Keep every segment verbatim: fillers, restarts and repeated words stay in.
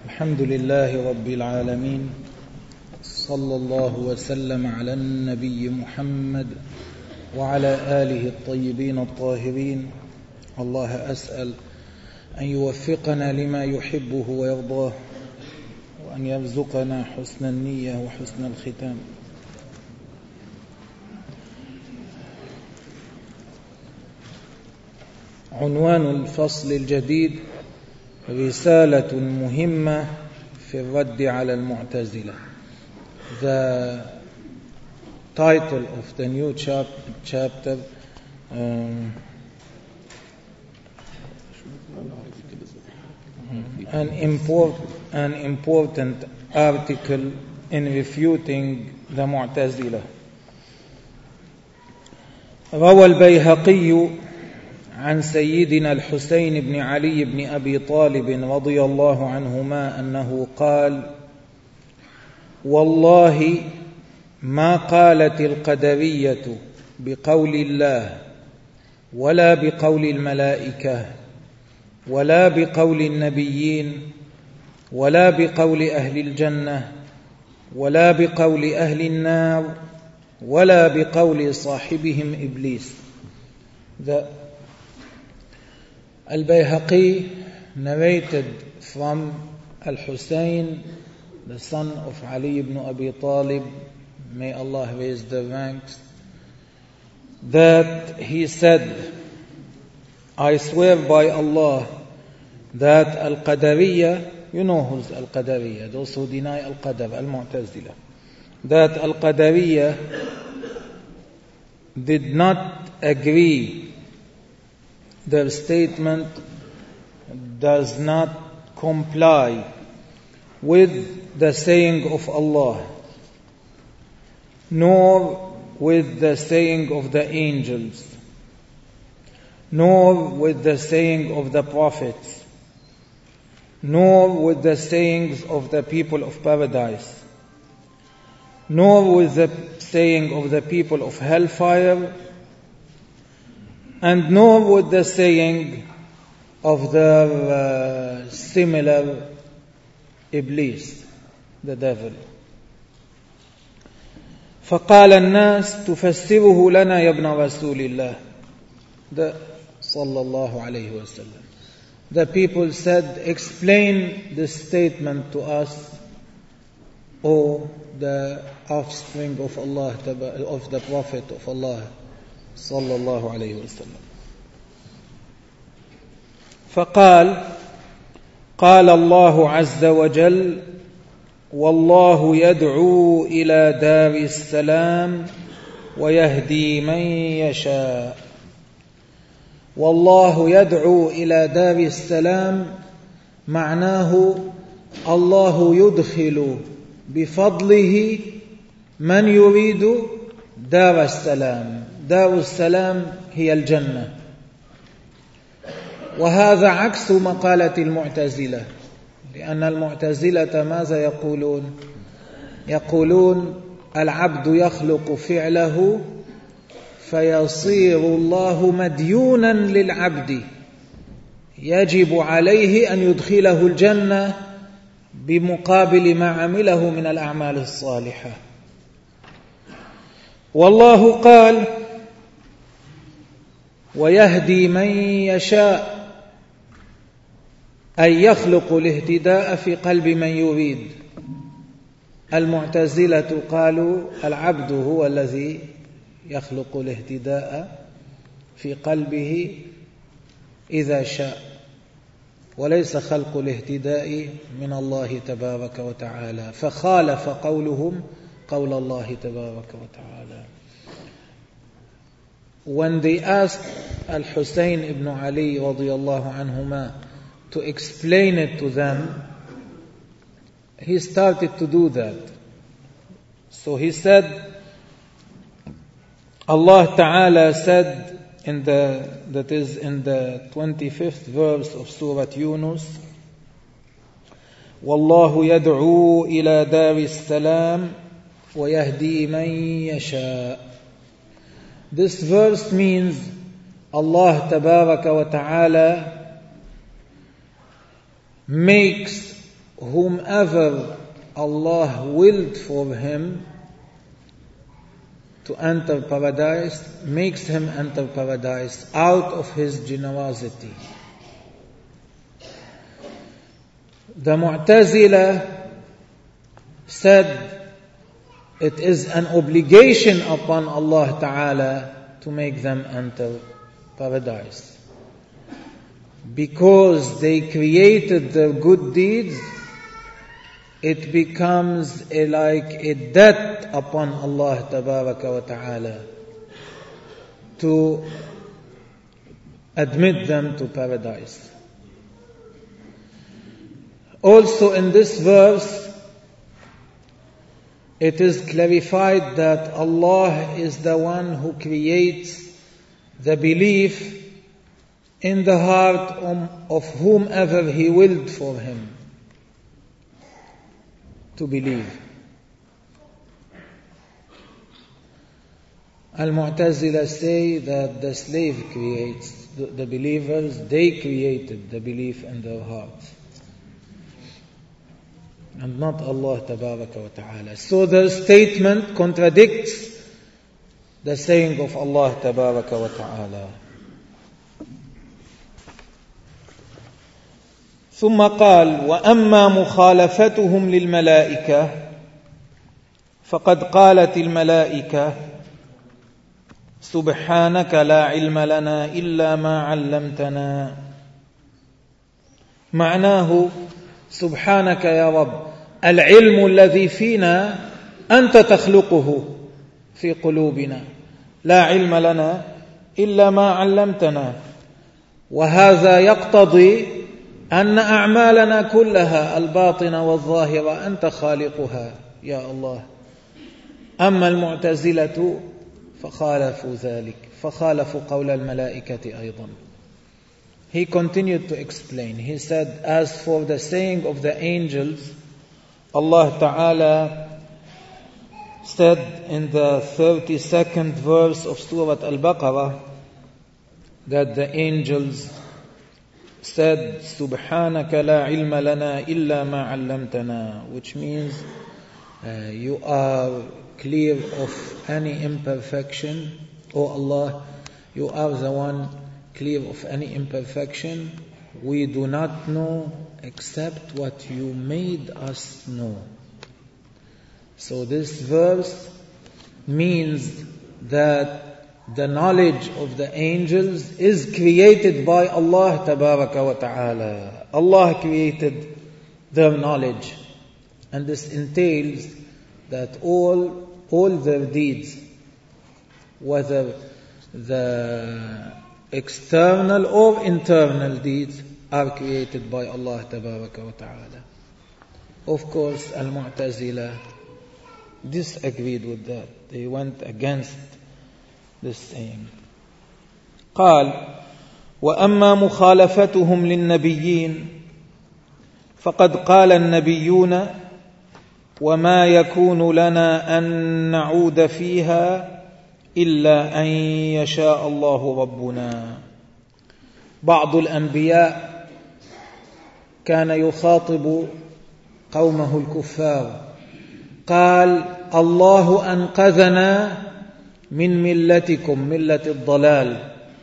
الحمد لله رب العالمين، صلى الله وسلم على النبي محمد وعلى آله الطيبين الطاهرين. الله أسأل أن يوفقنا لما يحبه ويرضاه، وأن يرزقنا حسن النية وحسن الختام. عنوان الفصل الجديد: رسالة مهمة في الرد على المعتزلة. The title of the new chapter um, an, import, an important article in refuting the معتزلة. روى البيهقي عن سيدنا الحسين بن علي بن أبي طالب رضي الله عنهما أنه قال: والله ما قالت القدرية بقول الله ولا بقول الملائكة ولا بقول النبيين ولا بقول أهل الجنة ولا بقول أهل النار ولا بقول صاحبهم إبليس. The Al-Bayhaqi narrated from Al-Husayn, the son of Ali ibn Abi Talib, may Allah raise the ranks, that he said, I swear by Allah that Al-Qadariyya, you know who's Al-Qadariyya, those who deny Al-Qadar, Al-Mu'tazila, that Al-Qadariyya did not agree, their statement does not comply with the saying of Allah, nor with the saying of the angels, nor with the saying of the prophets, nor with the sayings of the people of paradise, nor with the saying of the people of hellfire, and nor with the saying of the uh, similar Iblis, the devil. فقال الناس تفسره لنا يا ابن رسول الله. The صلى الله عليه وسلم. The people said, explain this statement to us, O the offspring of Allah, of the Prophet of Allah صلى الله عليه وسلم. فقال قال الله عز وجل: والله يدعو إلى دار السلام ويهدي من يشاء. والله يدعو إلى دار السلام معناه الله يدخل بفضله من يريد دار السلام. دار السلام هي الجنة، وهذا عكس مقالة المعتزلة، لأن المعتزلة ماذا يقولون؟ يقولون العبد يخلق فعله فيصير الله مديونا للعبد، يجب عليه أن يدخله الجنة بمقابل ما عمله من الأعمال الصالحة. والله قال: ويهدي من يشاء، أي يخلق الاهتداء في قلب من يريد. المعتزلة قالوا العبد هو الذي يخلق الاهتداء في قلبه إذا شاء، وليس خلق الاهتداء من الله تبارك وتعالى، فخالف قولهم قول الله تبارك وتعالى. When they asked Al-Husayn ibn Ali radiyallahu anhuma to explain it to them, he started to do that. So he said, Allah Ta'ala said in the, that is in the twenty-fifth verse of Surah Yunus, وَاللَّهُ يَدْعُو إِلَى دَارِ السَّلَامِ وَيَهْدِي مَن يَشَاءُ. This verse means Allah Tabaraka wa Ta'ala makes whomever Allah willed for him to enter paradise, makes him enter paradise out of his generosity. The Mu'tazila said it is an obligation upon Allah Ta'ala to make them enter paradise. Because they created their good deeds, it becomes a, like a debt upon Allah Tabaraka wa Ta'ala to admit them to paradise. Also in this verse, it is clarified that Allah is the one who creates the belief in the heart of whomever He willed for him to believe. Al-Mu'tazila say that the slave creates, the, the believers, they created the belief in their hearts, and not Allah Tabaraka wa Ta'ala. So their statement contradicts the saying of Allah Tabaraka wa Ta'ala. ثم قال وأما مخالفتهم للملائكة فقد قالت الملائكة سبحانك لا علم لنا إلا ما علمتنا. معناه سبحانك يا رب، العلم الذي فينا أنت تخلقه في قلوبنا، لا علم لنا إلا ما علمتنا. وهذا يقتضي أن أعمالنا كلها الباطنة والظاهرة أنت خالقها يا الله. أما المعتزلة فخالفوا ذلك، فخالفوا قول الملائكة أيضا. He continued to explain. He said, as for the saying of the angels, Allah Ta'ala said in the thirty-second verse of Surah Al-Baqarah that the angels said, Subhanaka la ilma lana illa ma allamtana, which means uh, you are clear of any imperfection. O Allah, you are the one clear of any imperfection. We do not know except what you made us know. So this verse means that the knowledge of the angels is created by Allah Tabaraka wa Ta'ala. Allah created their knowledge. And this entails that all, all their deeds, whether the external or internal deeds, are created by Allah Tabaraka wa Ta'ala. Of course, Al-Mu'tazila disagreed with that. They went against this saying. قال وأما مخالفتهم للنبيين فقد قال النبيون وما يكون لنا أن نعود فيها إلا أن يشاء الله ربنا. بعض الأنبياء كان يخاطب قومه الكفار، قال الله أنقذنا من ملتكم، ملة الضلال،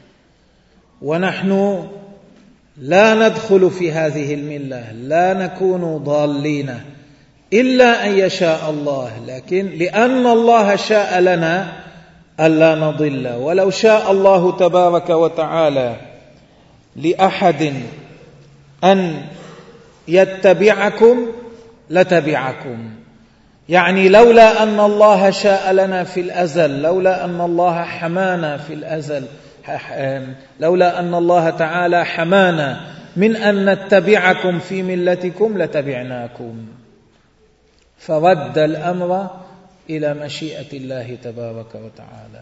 ونحن لا ندخل في هذه الملة، لا نكون ضالين إلا أن يشاء الله، لكن لأن الله شاء لنا ألا نضل. ولو شاء الله تبارك وتعالى لأحد أن يتبعكم لتبعكم. يعني لولا أن الله شاء لنا في الأزل، لولا أن الله حمانا في الأزل، لولا أن الله تعالى حمانا من أن نتبعكم في ملتكم لتبعناكم. فرد الأمر إلى مشيئة الله تبارك وتعالى.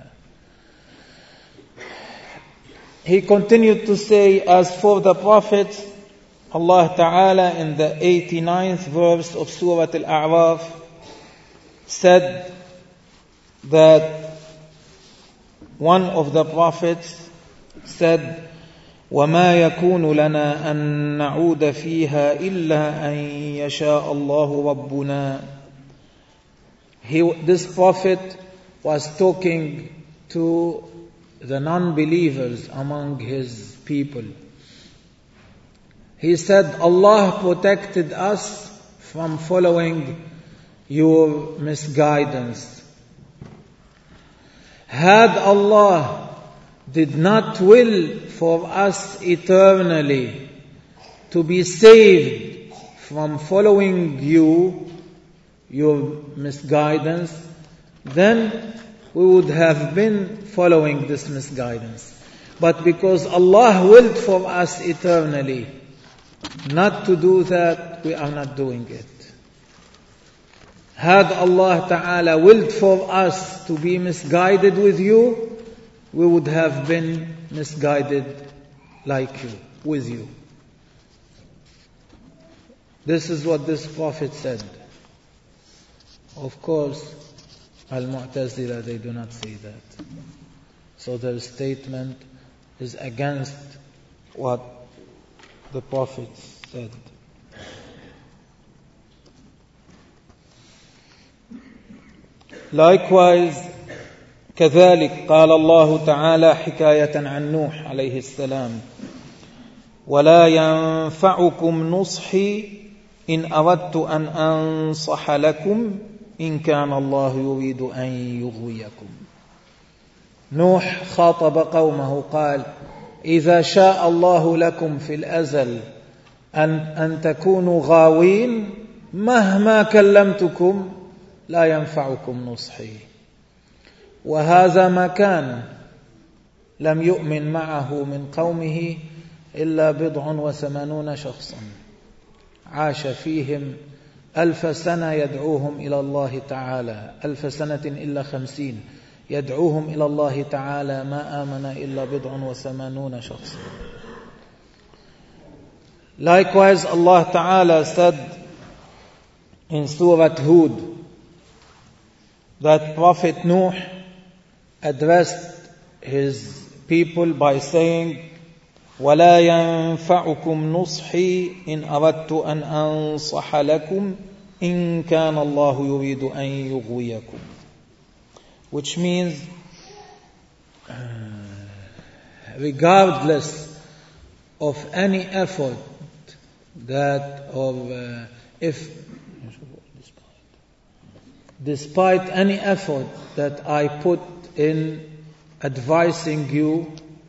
He continued to say, as for the prophets, Allah Ta'ala in the eighty-ninth verse of Surah Al-A'raf said that one of the prophets said, وما يكون لنا أن نعود فيها إلا أن يشاء الله ربنا. He, this prophet was talking to the non-believers among his people. He said, Allah protected us from following your misguidance. Had Allah did not will for us eternally to be saved from following you, your misguidance, then we would have been following this misguidance. But because Allah willed for us eternally not to do that, we are not doing it. Had Allah Ta'ala willed for us to be misguided with you, we would have been misguided like you, with you. This is what this prophet said. Of course, Al-Mu'tazila, they do not say that. So their statement is against what the prophet said. Likewise, كذلك قال الله تعالى حكاية عن نوح عليه السلام: ولا ينفعكم نصحي إن أردت أن أنصح لكم إن كان الله يريد أن يغويكم. نوح خاطب قومه قال: إذا شاء الله لكم في الأزل أن, أن تكونوا غاوين مهما كلمتكم لا ينفعكم نصحي. وهذا ما كان لم يؤمن معه من قومه إلا بضع وثمانون شخصا عاش فيهم ألف سنة يدعوهم إلى الله تعالى، ألف سنة إلا خمسين يدعوهم إلى الله تعالى، ما آمن إلا بضع وثمانون شخصا. Likewise, Allah Ta'ala said in Surah Hud that Prophet Nuh addressed his people by saying, وَلَا يَنفَعُكُمْ نُصْحِي إِنْ أَرَدْتُ أَنْ أَنصَحَ لَكُمْ إِنْ كَانَ اللَّهُ يُرِيدُ أَنْ يُغْوِيَكُمْ. Which means, uh, regardless of any effort that, or uh, if, despite any effort that I put in advising you,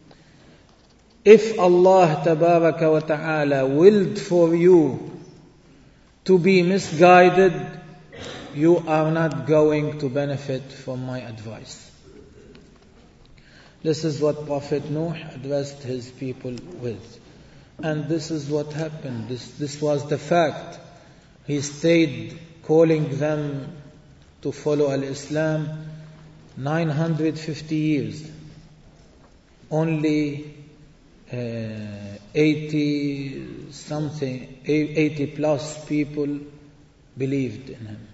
if Allah Tabaraka wa Ta'ala willed for you to be misguided, you are not going to benefit from my advice. This is what Prophet Nuh addressed his people with. And this is what happened. This, this was the fact. He stayed calling them to follow al-Islam nine hundred fifty years. Only uh, eighty something, eighty plus people believed in him.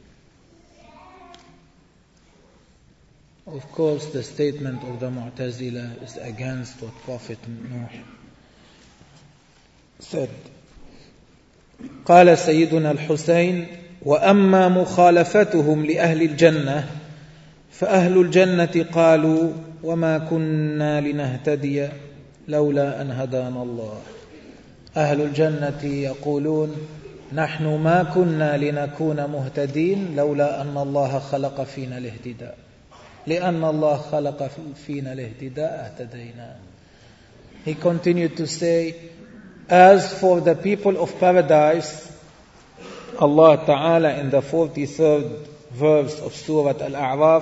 Of course, the statement of the Mu'tazila is against what Prophet Nuh said. قال سيدنا الحسين: وأما مخالفتهم لأهل الجنة فأهل الجنة قالوا وما كنا لنهتدي لولا أن هدانا الله. أهل الجنة يقولون نحن ما كنا لنكون مهتدين لولا أن الله خلق فينا الاهتداء، لأن الله خلق فينا الاهتداء اهتدينا. He continued to say, as for the people of paradise, Allah Ta'ala in the forty-third verse of Surah Al-A'raf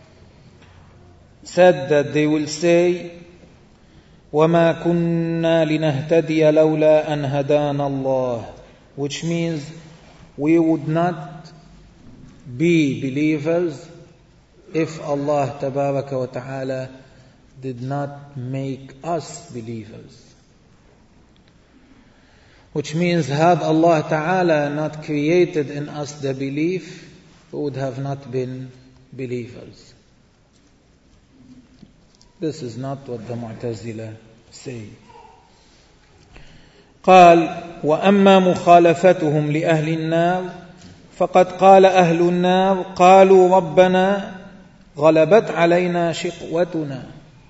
said that they will say, وَمَا كُنَّا لِنَهْتَدِيَ لَوْلَا أَنْ هَدَانَ اللَّهِ, which means we would not be believers if Allah Tabaraka wa Ta'ala did not make us believers. Which means, had Allah Ta'ala not created in us the belief, we would have not been believers. This is not what the Mu'tazila say. قال وأما مخالفتهم لأهل النار فقد قال أهل النار قالوا ربنا غلبت علينا شقوتنا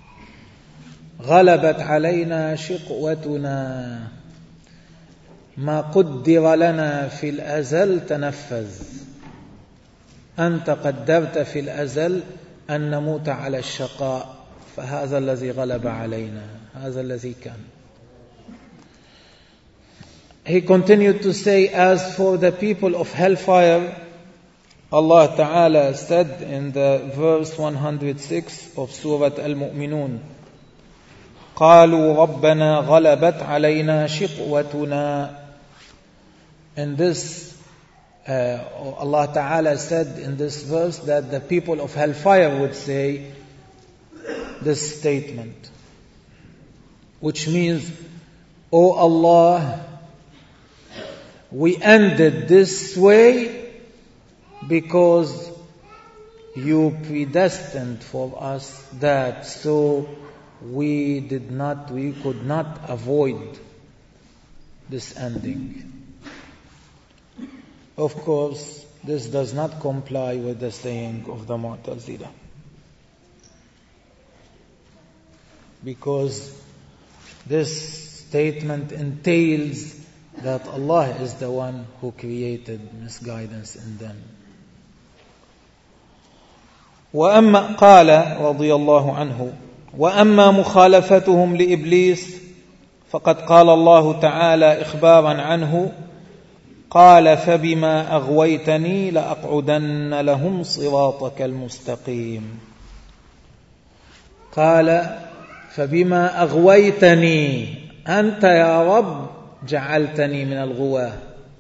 غلبت علينا شقوتنا ما قدر لنا في الأزل تنفذ أنت قدرت في الأزل أن نموت على الشقاء فهذا الذي غلب علينا هذا الذي كان. He continued to say, as for the people of hellfire, Allah Ta'ala said in the verse one hundred six of Surah Al-Mu'minun, قالوا ربنا غلبت علينا شقوتنا. In this, uh, Allah Ta'ala said in this verse that the people of hellfire would say this statement, which means, O Allah, we ended this way because you predestined for us that, so we did not, we could not avoid this ending. Of course, this does not comply with the saying of the Mu'tazila, because this statement entails that Allah is the one who created misguidance in them. وأما قال رضي الله عنه وأما مخالفتهم لإبليس فقد قال الله تعالى إخبارا عنه قال فبما أغويتني لأقعدن لهم صراطك المستقيم. قال فبما أغويتني أنت يا رب جعلتني من الغواة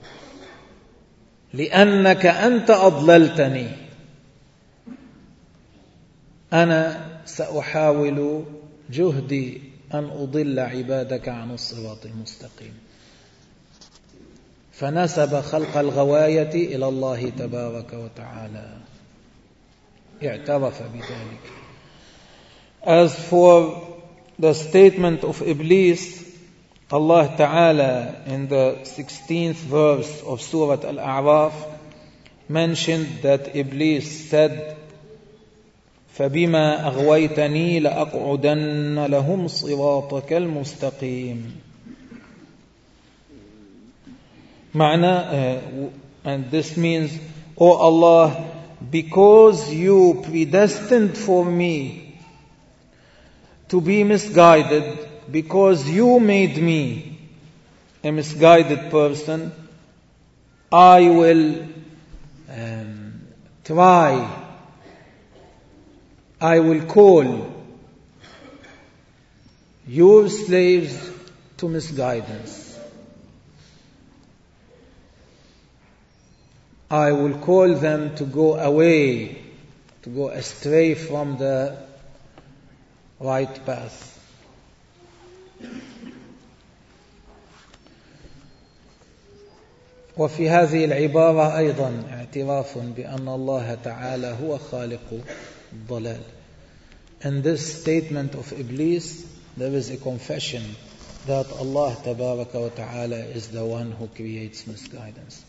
لأنك أنت أضللتني أنا سأحاول جهدي أن أضل عبادك عن الصراط المستقيم. فنسب خلق الغواية إلى الله تبارك وتعالى اعترف بذلك. As for the statement of Iblis, Allah Ta'ala in the sixteenth verse of Surah Al-A'raf mentioned that Iblis said, فَبِمَا أَغْوَيْتَنِي لَأَقْعُدَنَّ لَهُمْ صِرَاطَكَ الْمُسْتَقِيمِ. Ma'na, uh, and this means, O Allah, because you predestined for me to be misguided, because you made me a misguided person, I will um, try, I will call your slaves to misguidance. I will call them to go away, to go astray from the right path. وفي هذه العبارة أيضا اعتراف بأن الله تعالى هو خالق الضلال. In this statement of Iblis, there is a confession that Allah تبارك وتعالى is the one who creates misguidance.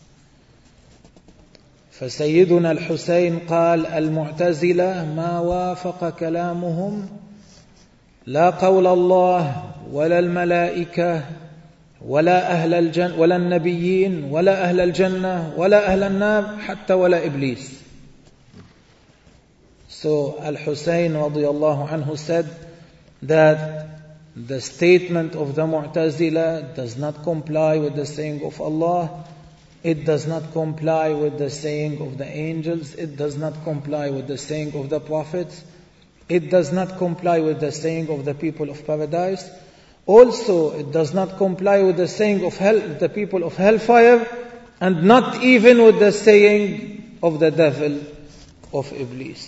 فسيدنا الحسين قال المعتزلة ما وافق كلامهم لا قول الله ولا الملائكة ولا أهل الجنة ولا النبيين ولا أهل الجنة ولا أهل النار حتى ولا إبليس. So Al-Husayn radiyallahu anhu said that the statement of the Mu'tazila does not comply with the saying of Allah, it does not comply with the saying of the angels, it does not comply with the saying of the prophets, it does not comply with the saying of the people of paradise. Also, it does not comply with the saying of hell, the people of hellfire, and not even with the saying of the devil of Iblis.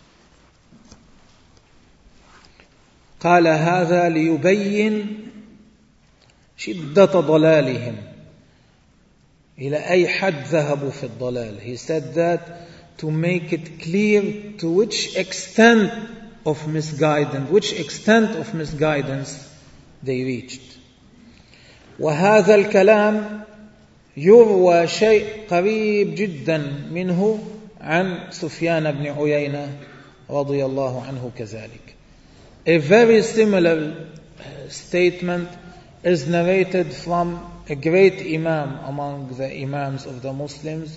قال هذا ليبين شدة ضلالهم. إلى أي حد ذهبوا في الضلال. He said that to make it clear to which extent of misguidance, which extent of misguidance they reached. وهذا الكلام يروى شيء قريب جدا منه عن سفيان بن عيينة رضي الله عنه كذلك. A very similar statement is narrated from a great imam among the imams of the Muslims.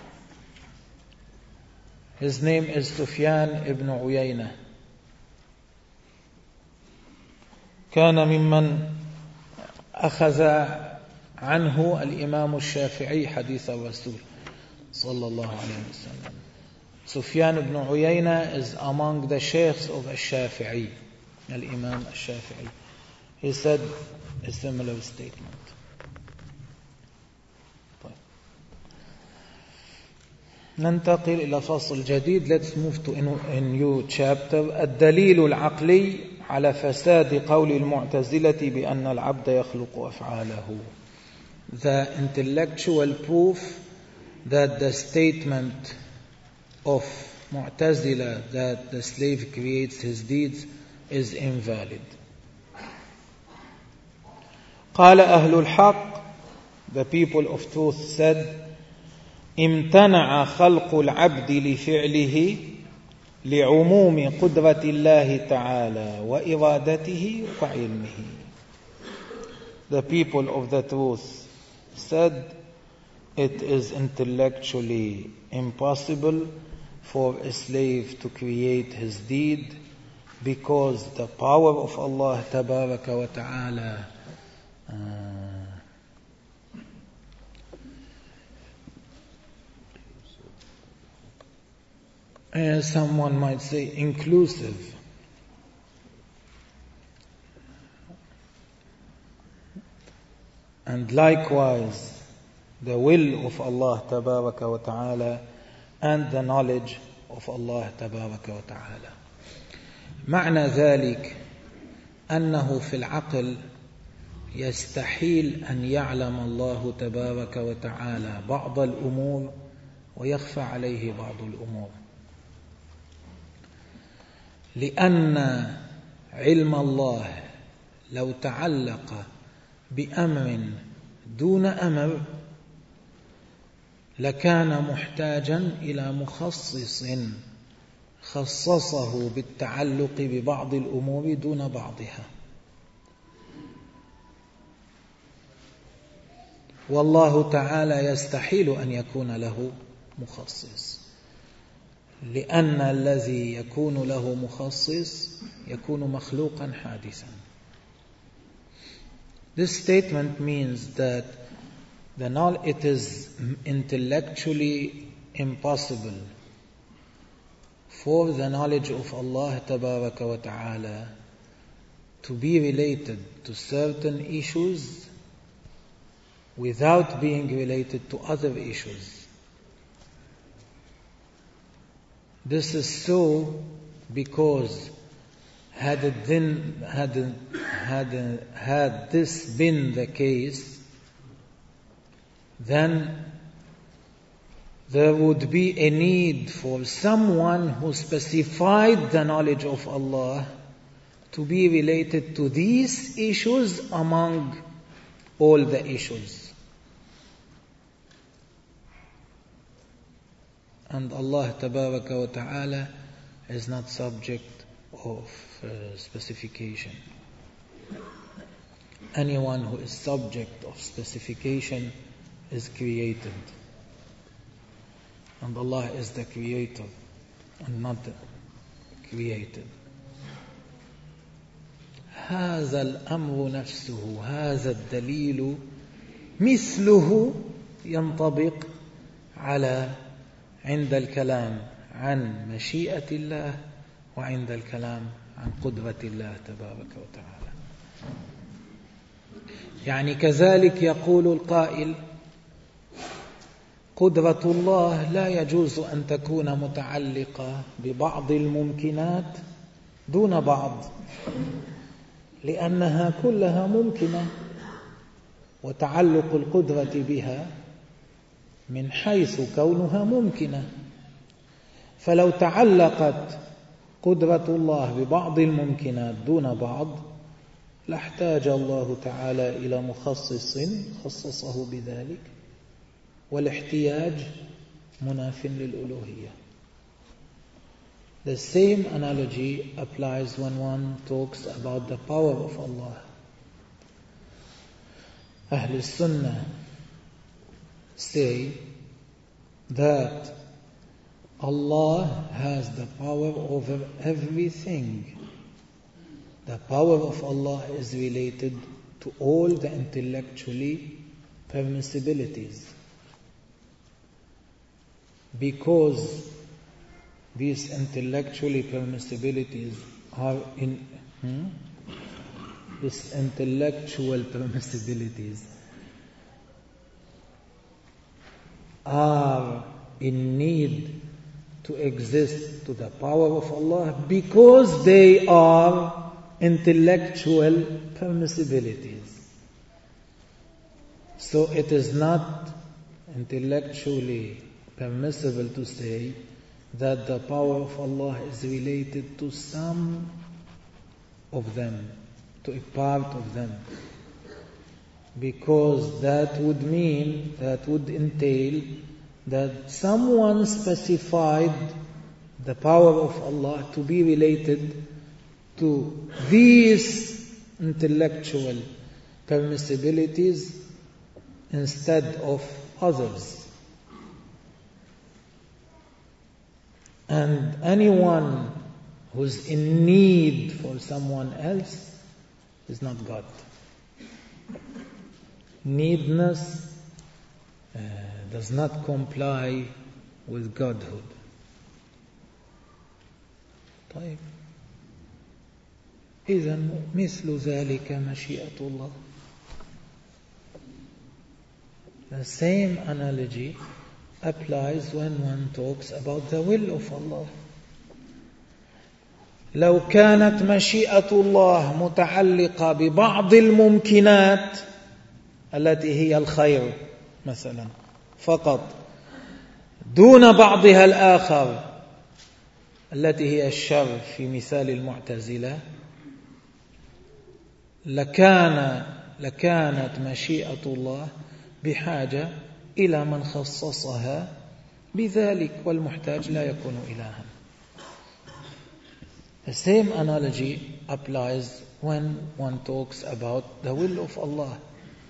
His name is Sufyan ibn Uyayna. كان ممن أخذ عنه الإمام الشافعي حديث الرسول صلى الله عليه وسلم. Sufyan ibn Uyayna is among the sheikhs of al-Shafi'i, al-Imam al-Shafi'i. He said a similar statement. ننتقل إلى فصل جديد. Let's move to a new chapter. الدليل العقلي على فساد قول المعتزلة بأن العبد يخلق أفعاله. The intellectual proof that the statement of Mu'tazila that the slave creates his deeds is invalid. قال أهل الحق, the people of truth said, امتنع خلق العبد لفعله لعموم قدرة الله تعالى وإرادته وعلمه. The people of the truth said it is intellectually impossible for a slave to create his deed because the power of Allah tabaraka wa ta'ala uh, Uh, someone might say inclusive. And likewise, the will of Allah tabaraka wa ta'ala and the knowledge of Allah tabaraka wa ta'ala. معنى ذلك أنه في العقل يستحيل أن يعلم الله تبارك وتعالى بعض الأمور ويخفى عليه بعض الأمور، لأن علم الله لو تعلق بأمر دون أمر لكان محتاجا إلى مخصص خصصه بالتعلق ببعض الأمور دون بعضها. والله تعالى يستحيل أن يكون له مخصص، لأن الذي يكون له مخصص يكون مخلوقا حادثا. This statement means that the knowledge, it is intellectually impossible for the knowledge of Allah tabaraka wa ta'ala to be related to certain issues without being related to other issues. This is so because had it then had had had this been the case, then there would be a need for someone who specified the knowledge of Allah to be related to these issues among all the issues. And Allah tabaraka wa ta'ala is not subject of uh, specification. Anyone who is subject of specification is created. And Allah is the creator and not the created. هذا الأمر نفسه، هذا الدليل مثله ينطبق على عند الكلام عن مشيئة الله وعند الكلام عن قدرة الله تبارك وتعالى. يعني كذلك يقول القائل قدرة الله لا يجوز أن تكون متعلقة ببعض الممكنات دون بعض، لأنها كلها ممكنة، وتعلق القدرة بها من حيث كونها ممكنة. فلو تعلقت قدرة الله ببعض الممكنات دون بعض لاحتاج الله تعالى إلى مخصص خصصه بذلك، والاحتياج مناف للألوهية. The same analogy applies when one talks about the power of Allah. Ahl Sunnah say that Allah has the power over everything. The power of Allah is related to all the intellectually permissibilities, because these intellectually permissibilities are in hmm? these intellectual permissibilities are in need to exist to the power of Allah because they are intellectual permissibilities. So it is not intellectually permissible to say that the power of Allah is related to some of them, to a part of them, because that would mean, that would entail that someone specified the power of Allah to be related to these intellectual permissibilities instead of others. And anyone who's in need for someone else is not God. Needness uh, does not comply with Godhood. طيب إذن مثل ذلك مشيئة الله. The same analogy applies when one talks about the will of Allah. لو كانت مشيئة الله متعلقة ببعض الممكنات التي هي الخير مثلا فقط دون بعضها الآخر التي هي الشر في مثال المعتزلة، لكان لكانت مشيئة الله بحاجة إلى من خصصها بذلك، والمحتاج لا يكون إلها. The same analogy applies when one talks about the will of Allah.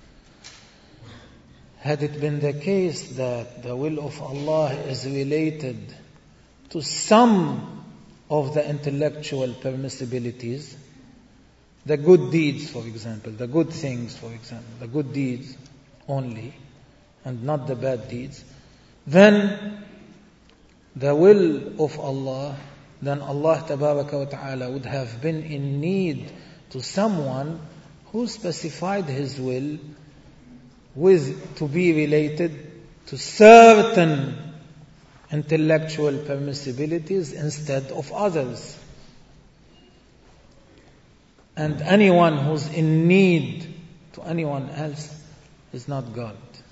Had it been the case that the will of Allah is related to some of the intellectual permissibilities, the good deeds, for example, the good things, for example, the good deeds only, and not the bad deeds, then the will of Allah, then Allah Tabaraka wa Ta'ala would have been in need to someone who specified His will with to be related to certain intellectual permissibilities instead of others. And anyone who's in need to anyone else is not God.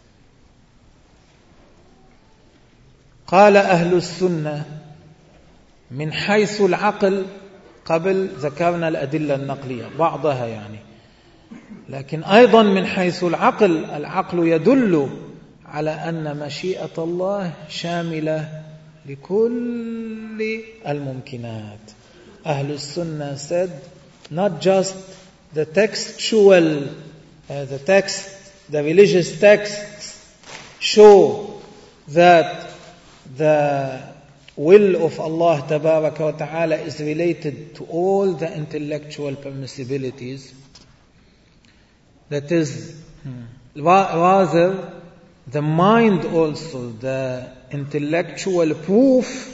قال أهل السنة من حيث العقل، قبل ذكرنا الأدلة النقلية بعضها يعني، لكن أيضا من حيث العقل، العقل يدل على أن مشيئة الله شاملة لكل الممكنات. أهل السنة said not just the textual, uh, the text, the religious texts show that the will of Allah Tabaraka wa Ta'ala is related to all the intellectual permissibilities. That is, rather, the mind also, the intellectual proof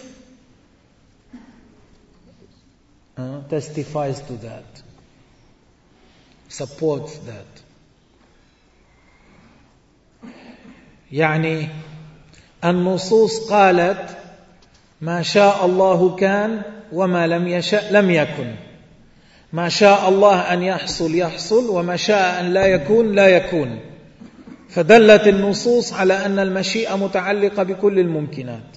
uh, testifies to that, supports that. يعني النصوص قالت ما شاء الله كان وما لم يشاء لم يكن، ما شاء الله أن يحصل يحصل وما شاء أن لا يكون لا يكون، فدلت النصوص على أن المشيئة متعلقة بكل الممكنات.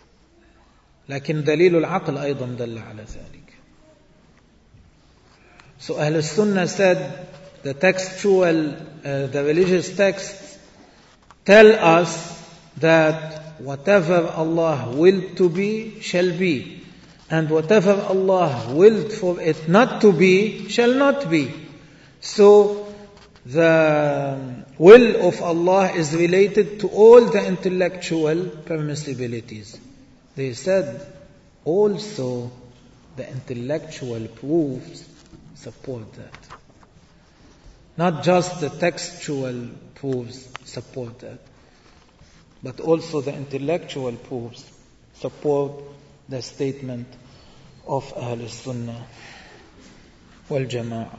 لكن دليل العقل أيضا دل على ذلك. So Ahl Sunnah said the textual, uh, the religious texts tell us that whatever Allah willed to be shall be, and whatever Allah willed for it not to be shall not be. So the will of Allah is related to all the intellectual permissibilities. They said also the intellectual proofs support that. Not just the textual proofs support that, but also the intellectual proofs support the statement of Ahl Sunnah wal Jama'ah.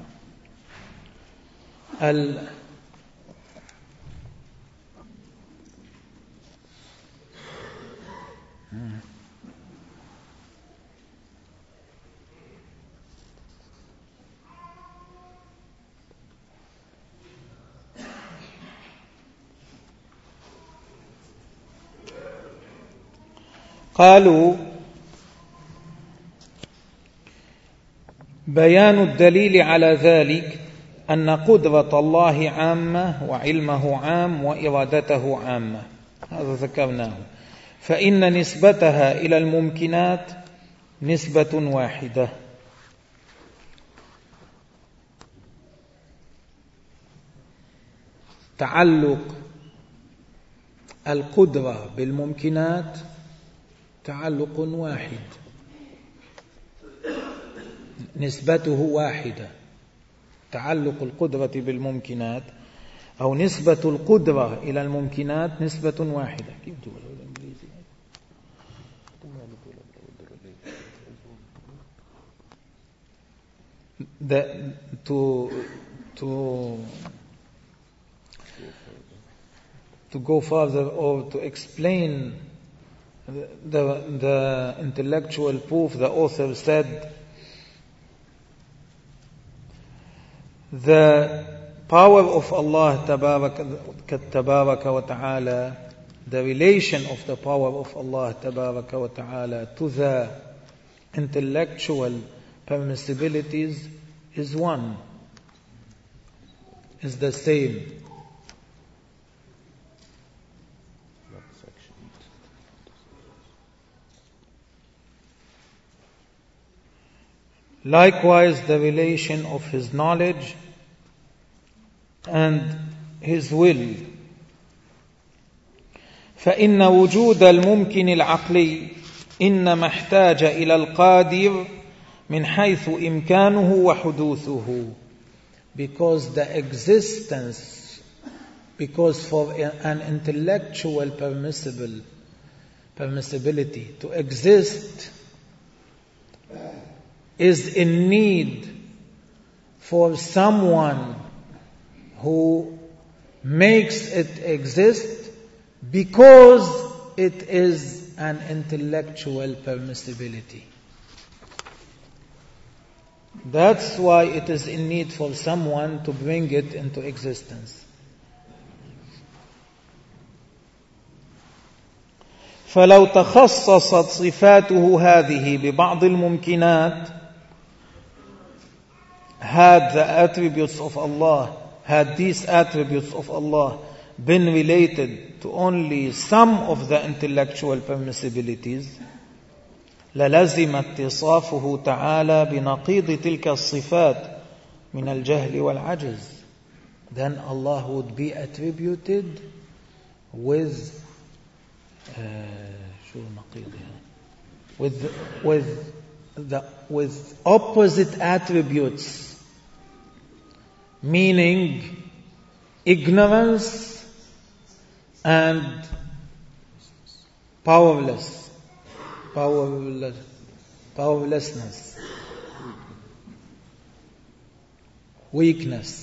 Al قالوا بيان الدليل على ذلك أن قدرة الله عامة وعلمه عام وإرادته عامة. هذا ذكرناه. فإن نسبتها إلى الممكنات نسبة واحدة. تعلق القدرة بالممكنات تعلق واحد، نسبته واحدة. تعلق القدرة بالممكنات أو نسبة القدرة إلى الممكنات نسبة واحدة. كيف تقول بالإنجليزي؟ The, to to to go further or to explain the, the, the intellectual proof, the author said the power of Allah tabaraka wa ta'ala, the relation of the power of Allah tabaraka wa ta'ala to the intellectual permissibilities is one, is the same. Likewise, the relation of His knowledge and His will. فإن وجود الممكن العقلي إنما احتاج إلى القادر من حيث إمكانه وحدوثه. Because the existence, because for an intellectual permissible permissibility to exist is in need for someone who makes it exist, because it is an intellectual permissibility. That's why it is in need for someone to bring it into existence. فلو تخصصت صفاته هذه ببعض الممكنات, had the attributes of Allah, had these attributes of Allah been related to only some of the intellectual permissibilities, للزم اتصافه تعالى بنقيض تلك الصفات من الجهل والعجز. Then Allah would be attributed with uh, شو نقيضها with with the with opposite attributes, meaning ignorance and powerless, powerless, powerlessness, weakness.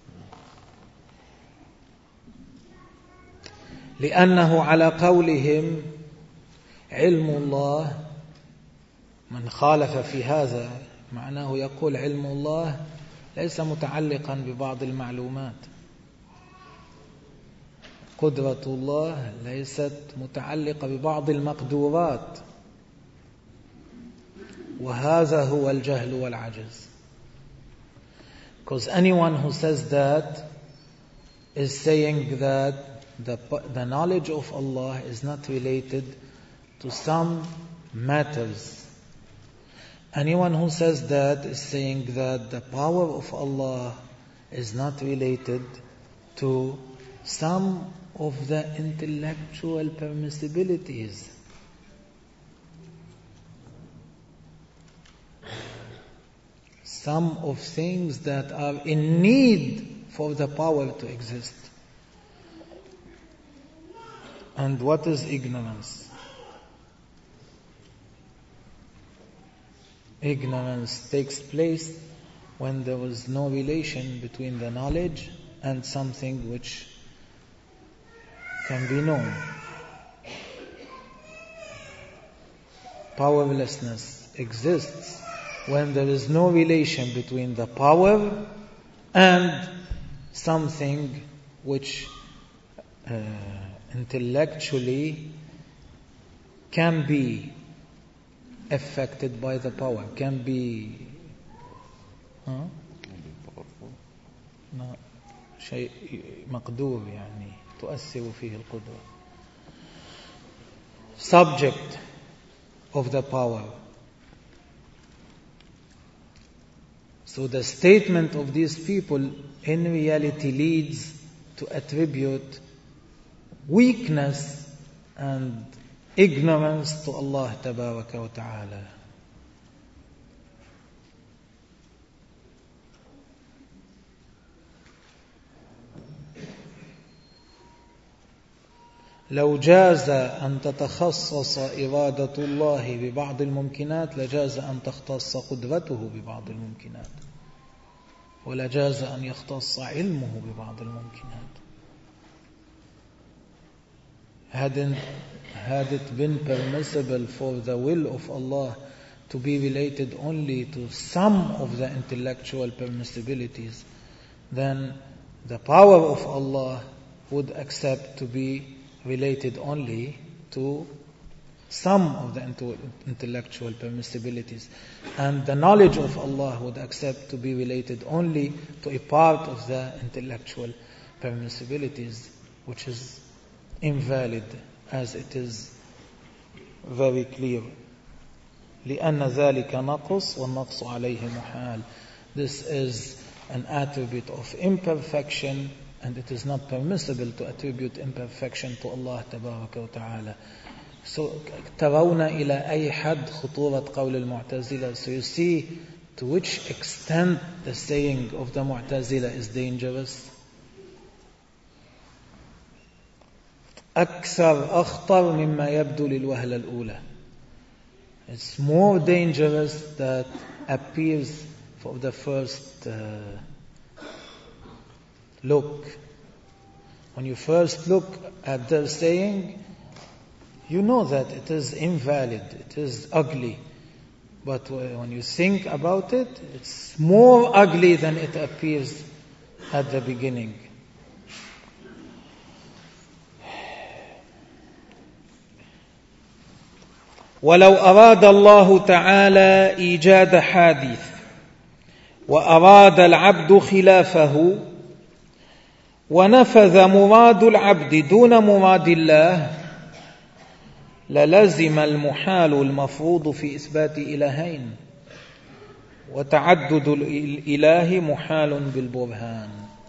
لأنه على قولهم علم الله، من خالف في هذا معناه يقول علم الله ليس متعلقا ببعض المعلومات، قدرة الله ليست متعلقة ببعض المقدورات، وهذا هو الجهل والعجز. Because anyone who says that is saying that the, the knowledge of Allah is not related to some matters. Anyone who says that is saying that the power of Allah is not related to some of the intellectual permissibilities. Some of things that are in need for the power to exist. And what is ignorance? Ignorance takes place when there is no relation between the knowledge and something which can be known. Powerlessness exists when there is no relation between the power and something which uh, intellectually can be affected by the power, can be huh? no, شيء مقدور يعني تؤثر فيه القدرة, subject of the power. So the statement of these people in reality leads to attribute weakness and ignorance to Allah Tabaraka wa Ta'ala. لو جاز أن تتخصص إرادة الله ببعض الممكنات لجاز أن تختص قدرته ببعض الممكنات ولجاز أن يختص علمه ببعض الممكنات. Hadn't, had it been permissible for the will of Allah to be related only to some of the intellectual permissibilities, then the power of Allah would accept to be related only to some of the intellectual permissibilities, and the knowledge of Allah would accept to be related only to a part of the intellectual permissibilities, which is invalid, as it is very clear. لأن ذلك نقص والنقص عليه محال. This is an attribute of imperfection, and it is not permissible to attribute imperfection to Allah تبارك وتعالى. So ترون إلى أي حد خطورة قول المعتزلة. So you see to which extent the saying of the Mu'tazila is dangerous. أكثر أخطر مما يبدو للوهلة الأولى. It's more dangerous that appears for the first uh, look. When you first look at the saying, you know that it is invalid, it is ugly. But when you think about it, it's more ugly than it appears at the beginning. ولو أراد الله تعالى إيجاد حادث وأراد العبد خلافه ونفذ مراد العبد دون مراد الله للزم المحال المفروض في إثبات إلهين وتعدد الإله محال بالبرهان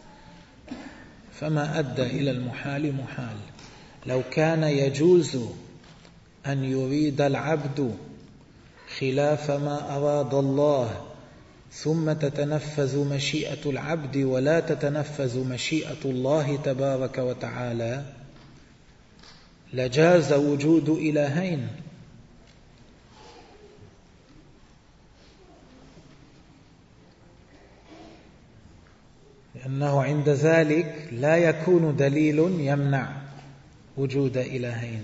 فما أدى إلى المحال محال. لو كان يجوز أن يريد العبد خلاف ما أراد الله ثم تتنفذ مشيئة العبد ولا تتنفذ مشيئة الله تبارك وتعالى لجاز وجود إلهين. لأنه عند ذلك لا يكون دليل يمنع وجود إلهين،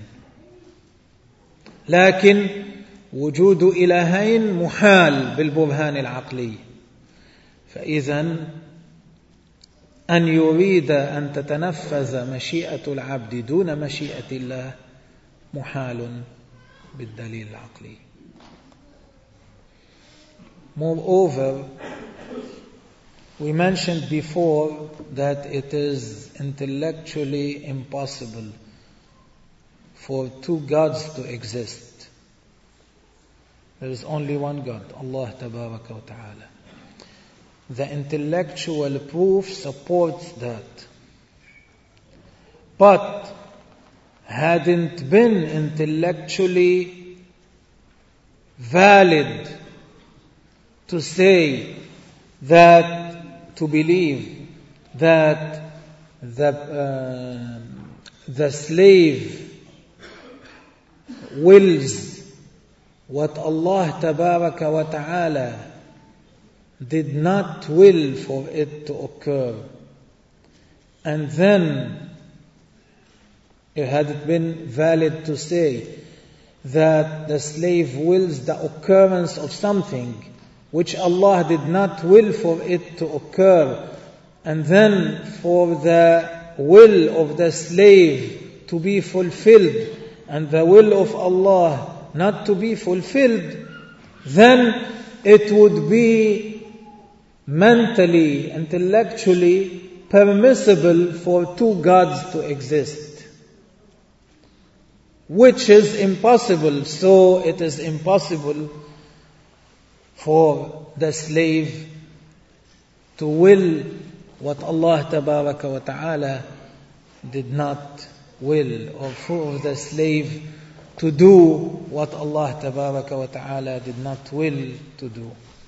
لكن وجود إلهين محال بالبرهان العقلي. فإذا أن يريد أن تتنفذ مشيئة العبد دون مشيئة الله محال بالدليل العقلي. Moreover, We mentioned before that it is intellectually impossible for two gods to exist. There is only one God, Allah Tabaraka wa Ta'ala. The intellectual proof supports that. But hadn't been intellectually valid to say that, to believe that the, uh, the slave wills what Allah Tabaraka wa Ta'ala did not will for it to occur, and then it had been valid to say that the slave wills the occurrence of something which Allah did not will for it to occur, and then for the will of the slave to be fulfilled and the will of Allah not to be fulfilled, then it would be mentally, intellectually permissible for two gods to exist, which is impossible. So it is impossible for the slave to will what Allah Tabaraka wa Ta'ala did not will, or for the slave to do what Allah Tabaraka wa Ta'ala did not will to do,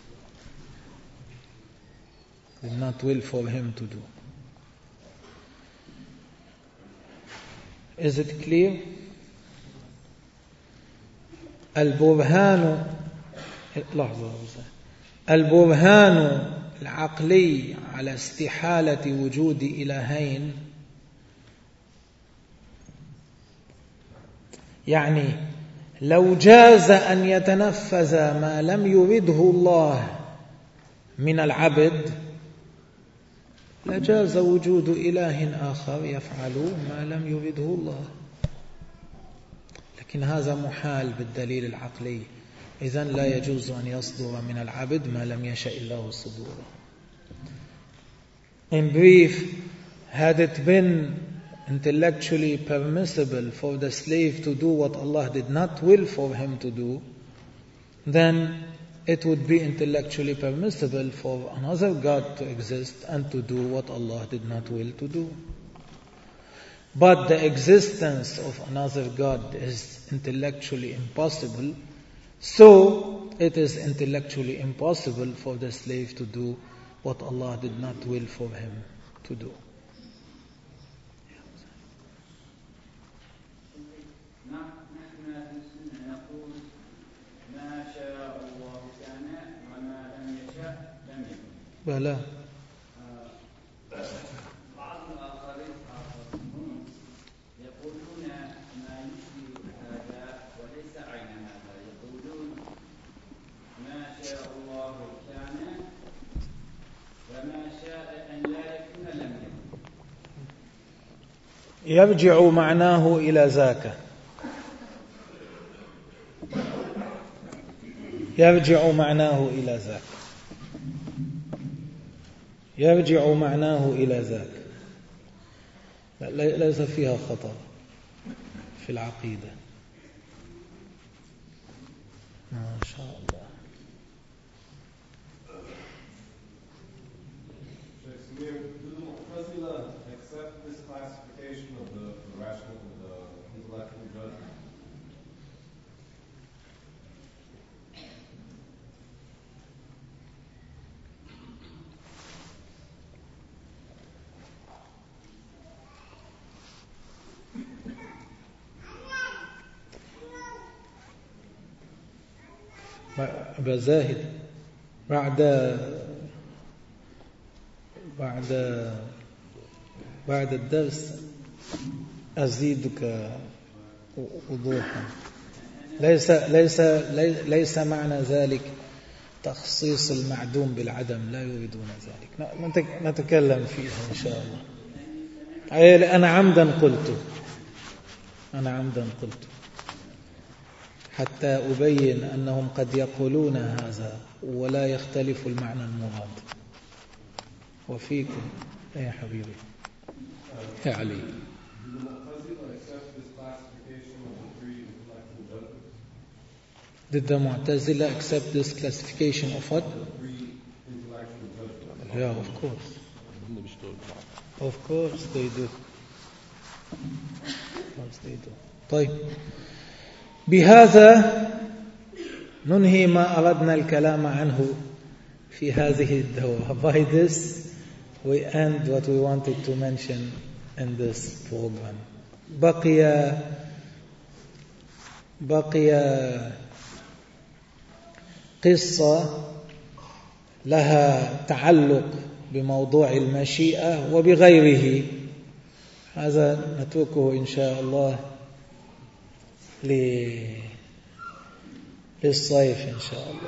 did not will for him to do. Is it clear? البرهان لحظة البرهان العقلي على استحالة وجود إلهين، يعني لو جاز أن يتنفذ ما لم يرده الله من العبد لجاز وجود إله آخر يفعل ما لم يرده الله، لكن هذا محال بالدليل العقلي. إذن لا يجوز أن يصدر من العبد ما لم يشاء الله صدوره. In brief, had it been intellectually permissible for the slave to do what Allah did not will for him to do, then it would be intellectually permissible for another God to exist and to do what Allah did not will to do. But the existence of another God is intellectually impossible, so it is intellectually impossible for the slave to do what Allah did not will for him to do. بلى بعض الآخرين يقولون ما يشبه هذا وليس عين هذا، يقولون ما شاء الله كان وما شاء أن لا يكون لم يكن. يرجع معناه إلى ذاك، يرجع معناه إلى ذاك يرجع معناه إلى ذاك ليس فيها خطأ في العقيدة. ما شاء الله. Accept this classification of the, the rational and the intellectual judgment. أبا زاهد بعد بعد بعد الدرس أزيدك وضوحا. ليس ليس ليس معنى ذلك تخصيص المعدوم بالعدم، لا يريدون ذلك، نتكلم فيها إن شاء الله. أنا عمدا قلت أنا عمدا قلت حتى أبين أنهم قد يقولون هذا ولا يختلف المعنى المراد. وفيكم. يا حبيبي يا علي. Do the Mu'tazila accept this classification of the three intellectual judgments? Did the Mu'tazila accept this classification of what? Three intellectual judgments. Yeah, of course. Of course they do. Of course they do. طيب. بهذا ننهي ما أردنا الكلام عنه في هذه الدورة. By this we end what we wanted to mention in this program. بقي بقي قصة لها تعلق بموضوع المشيئة وبغيره. هذا نتركه إن شاء الله للصيف إن شاء الله.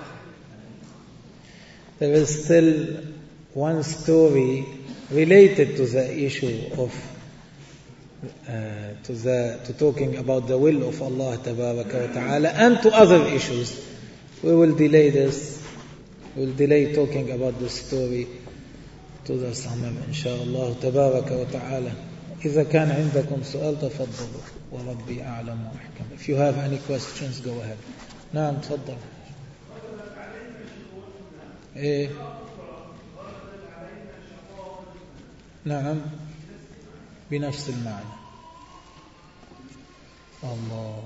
There is still one story related to the issue of uh, to the to talking about the will of Allah Tabaraka wa Ta'ala and to other issues. We will delay this. We will delay talking about the story to the summer إن شاء الله تبارك وتعالى. إذا كان عندكم سؤال تفضلوا وربي أعلم وأحكم. If you have any questions go ahead. نعم تفضل. إيه نعم بنفس المعنى. الله.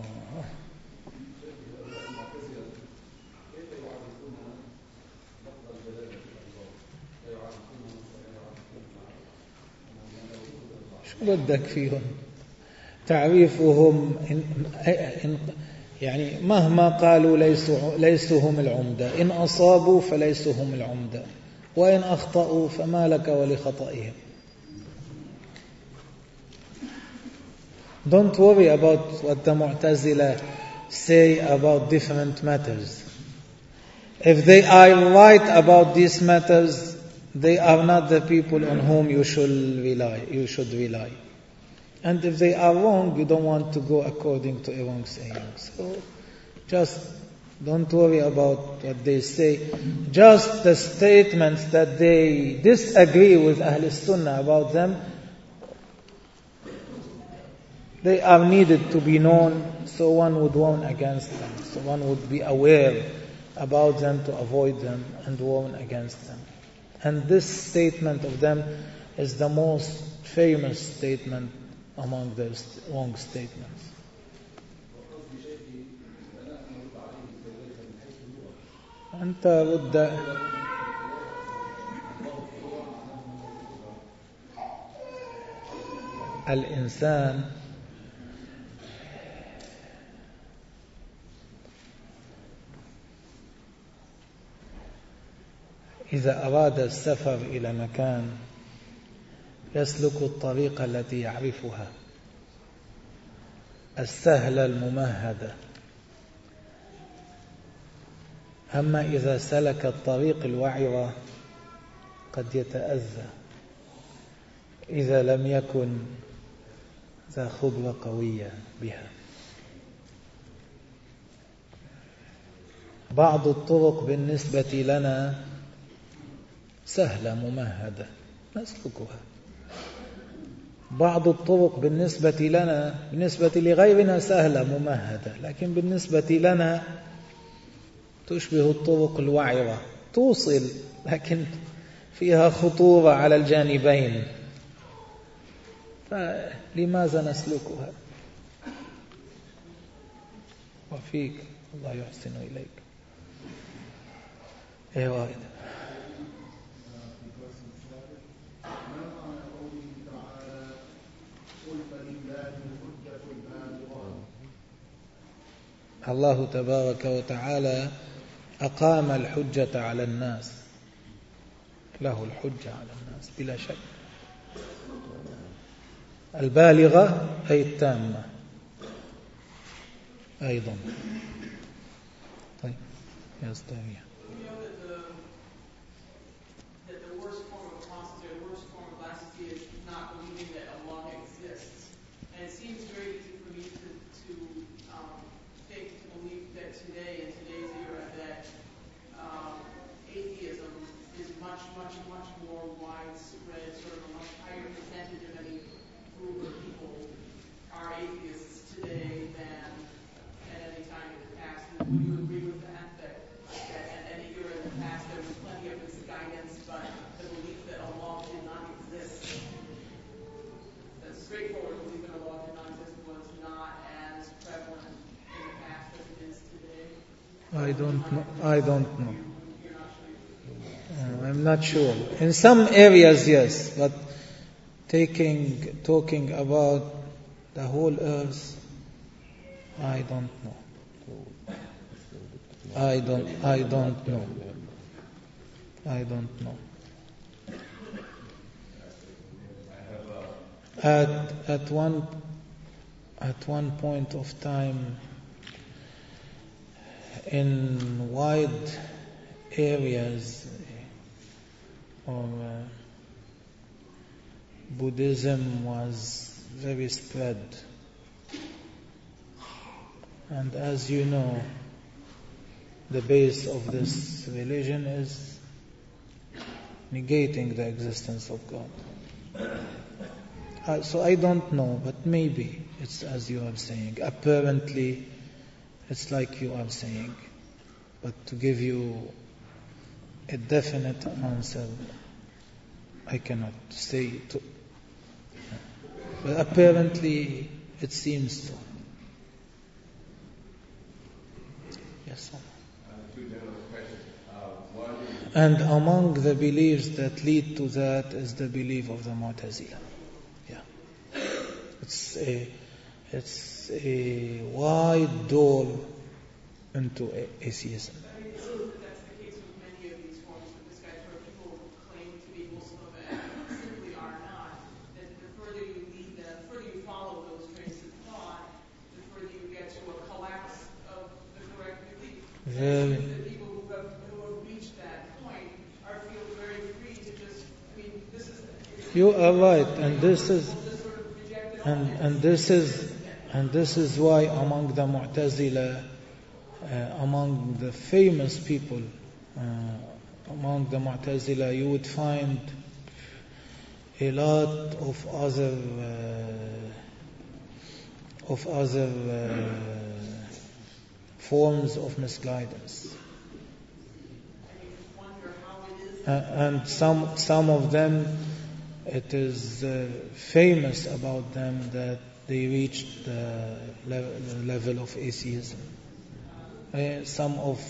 شو بدك فيهم؟ تعريفهم إن إن يعني مهما قالوا ليسوا ليسوا هم العمدة. إن أصابوا فليسوا هم العمدة وإن أخطأوا فما لك ولخطئهم. Don't worry about what the Mu'tazila say about different matters. If they are right about these matters, they are not the people on whom you should rely. You should rely. And if they are wrong, you don't want to go according to a wrong saying. So just don't worry about what they say. Just the statements that they disagree with Ahl Sunnah about them, they are needed to be known, so one would warn against them. So one would be aware about them to avoid them and warn against them. And this statement of them is the most famous statement among the wrong statements. أنت رد الإنسان إذا أراد السفر إلى مكان يسلك الطريق التي يعرفها السهلة الممهدة. أما إذا سلك الطريق الوعرة قد يتأذى إذا لم يكن ذا خبرة قوية بها. بعض الطرق بالنسبة لنا سهلة ممهدة نسلكها. بعض الطرق بالنسبة لنا بالنسبة لغيرنا سهلة ممهدة، لكن بالنسبة لنا تشبه الطرق الوعرة، توصل لكن فيها خطورة على الجانبين، فلماذا نسلكها؟ وفيك الله يحسن إليك. إيه واحد الله تبارك وتعالى أقام الحجة على الناس، له الحجة على الناس بلا شك، البالغة أي التامة أيضا. طيب يا أستاذ. Much, much more widespread I don't know. I don't know. Uh, I'm not sure. In some areas, yes, but taking talking about the whole earth, I don't know. I don't. I don't know. I don't know. At at one at one point of time, in wide areas, or uh, Buddhism was very spread, and as you know, the base of this religion is negating the existence of God. Uh, so I don't know, but maybe it's as you are saying. Apparently, it's like you are saying. But to give you a definite answer, I cannot say. To, but apparently, it seems so. Yes, sir. And among the beliefs that lead to that is the belief of the Mu'tazila. Yeah. It's a, it's a wide door into atheism. I mean, so that's the case with many of these forms of this guy, where people claim to be Muslim and simply are not. That the further you lead them, the further you follow those trains of thought, the further you get to a collapse of the correct belief. Very. The people who have, who have reached that point are feel very free to just. I mean, this is. You are right, and this is, and and this is, and this is why among the Mu'tazila, uh, among the famous people, uh, among the Mu'tazila, you would find a lot of other, uh, of other uh, forms of misguidance, uh, and some some of them. It is uh, famous about them that they reached the, le- the level of atheism. Uh, some of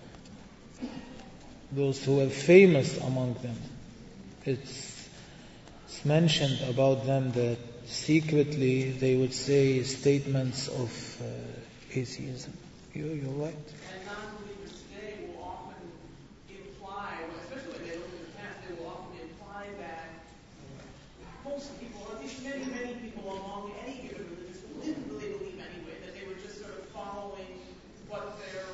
those who are famous among them, it's, it's mentioned about them that secretly they would say statements of uh, atheism. You, you're right. And non-believers today will often imply, especially when they look in the past, they will often imply that most people, or at least many, many people among any given religious group didn't really believe anyway, that they were just sort of following what their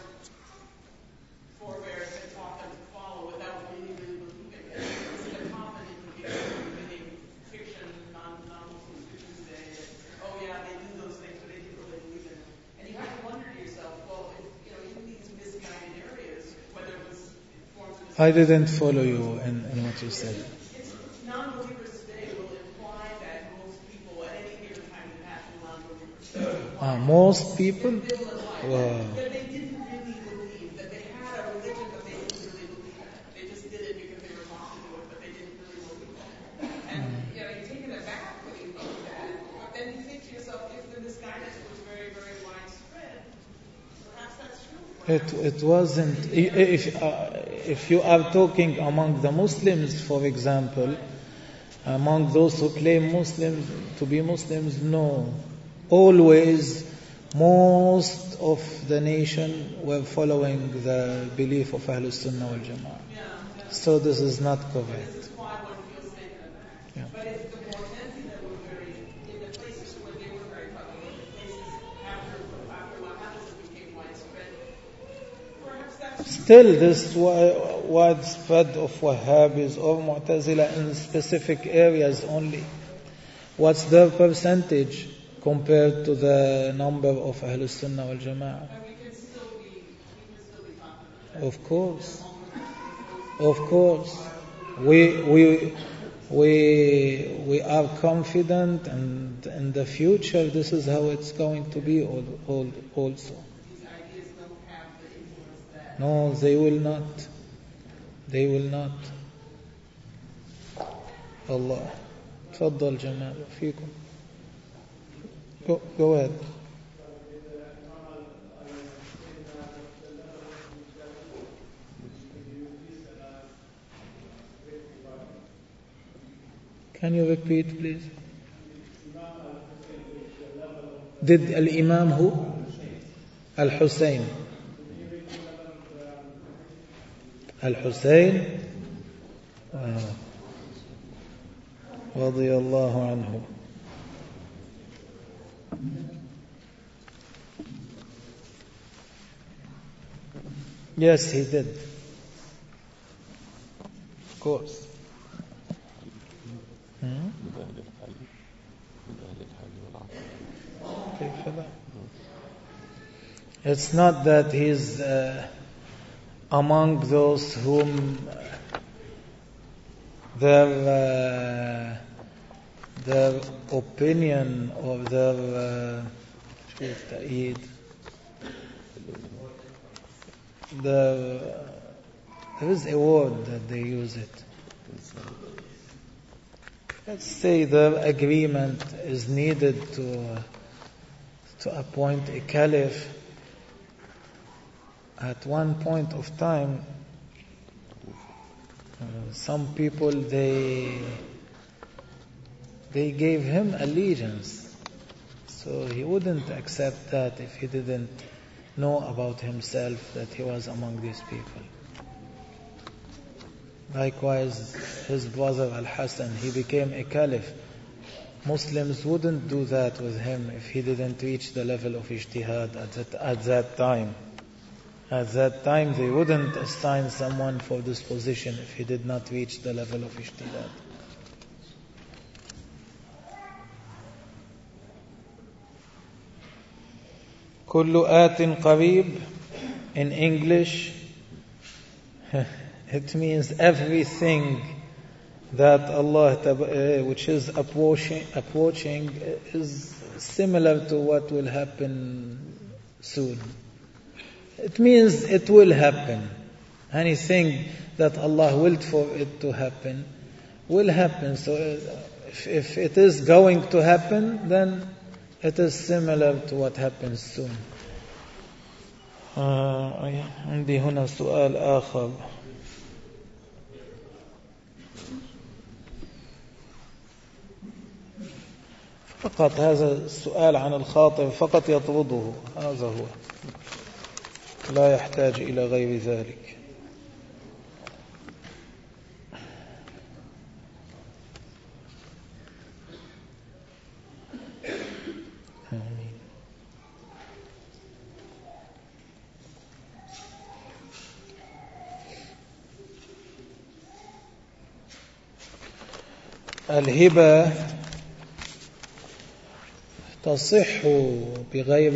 forebears had taught them to follow without really, really believing it. This is a common implication in fiction, non, non-Muslim fiction today, that, oh yeah, they do those things, but they didn't really believe in it. And you have to wonder to yourself, well, if, you know, in these misguided areas, whether it was forms of... I didn't follow you in, in what you said. It's non-believers today will imply that most people at any given time in the past were non-believers. Ah, most people? They will imply Wow. that they didn't really believe, that they had a religion but they didn't really believe in it. They just did it because they were taught to do it, but they didn't really believe in it. And you know, you're taken aback when you think that, but then you think to yourself, if the misguidance was very, very widespread, perhaps that's true. It it wasn't. If uh, if you are talking among the Muslims, for example, among those who claim Muslims to be Muslims, no. Always, most of the nation were following the belief of Ahlus Sunnah wal Jama'ah. So this is not correct. This is why one feels taken aback. Yeah. But if the Mu'tazila were very, in the places where they were very popular, in the places after, after Wahhabism became widespread, perhaps that's Still, this wi- widespread of Wahhabis or Mu'tazila in specific areas only. What's their percentage compared to the number of Ahlus Sunnah wal Jama'ah? And we can still be, we can still be talking about Of course, of course, we we we we are confident, and in the future, this is how it's going to be. All, all, also, these ideas don't have the influence that. no, they will not. They will not. Allah, تفضل جمال فيكم. Go, go ahead. Can you repeat, please? Did Al-Imam who? Al-Hussein. Al-Hussein رضي الله عنه. Yes, he did. Of course. Hmm? It's not that he's uh, among those whom their uh, their opinion or their uh, the there is a word that they use it. Let's say the agreement is needed to to appoint a caliph. At one point of time, uh, some people they they gave him allegiance, so he wouldn't accept that if he didn't know about himself that he was among these people. Likewise, his brother Al-Hassan, he became a caliph. Muslims wouldn't do that with him if he didn't reach the level of ijtihad at that, at that time. At that time, they wouldn't assign someone for this position if he did not reach the level of ijtihad. كل آت قريب, in English, it means everything that Allah, which is approaching, approaching is similar to what will happen soon. It means it will happen. Anything that Allah willed for it to happen will happen. So if, if it is going to happen, then it is similar to what happens soon. آه عندي هنا سؤال آخر. فقط هذا السؤال عن الخاطر فقط يطرده، هذا هو، لا يحتاج إلى غير ذلك. آمين. الهبة تصح بغير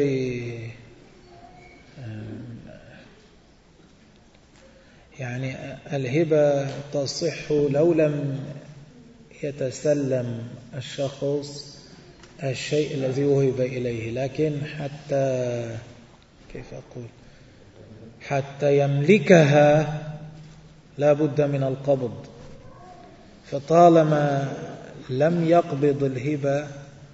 يعني الهبة تصح لو لم يتسلم الشخص الشيء الذي وهب إليه، لكن حتى كيف أقول حتى يملكها لا بد من القبض. فطالما لم يقبض الهبة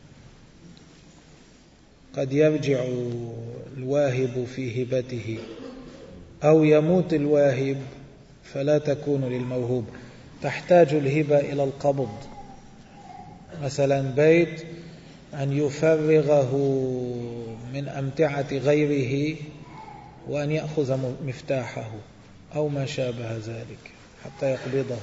قد يرجع الواهب في هبته، أو يموت الواهب فلا تكون للموهوب. تحتاج الهبة إلى القبض. مثلا بيت أن يفرغه من أمتعة غيره وأن يأخذ مفتاحه أو ما شابه ذلك حتى يقبضه.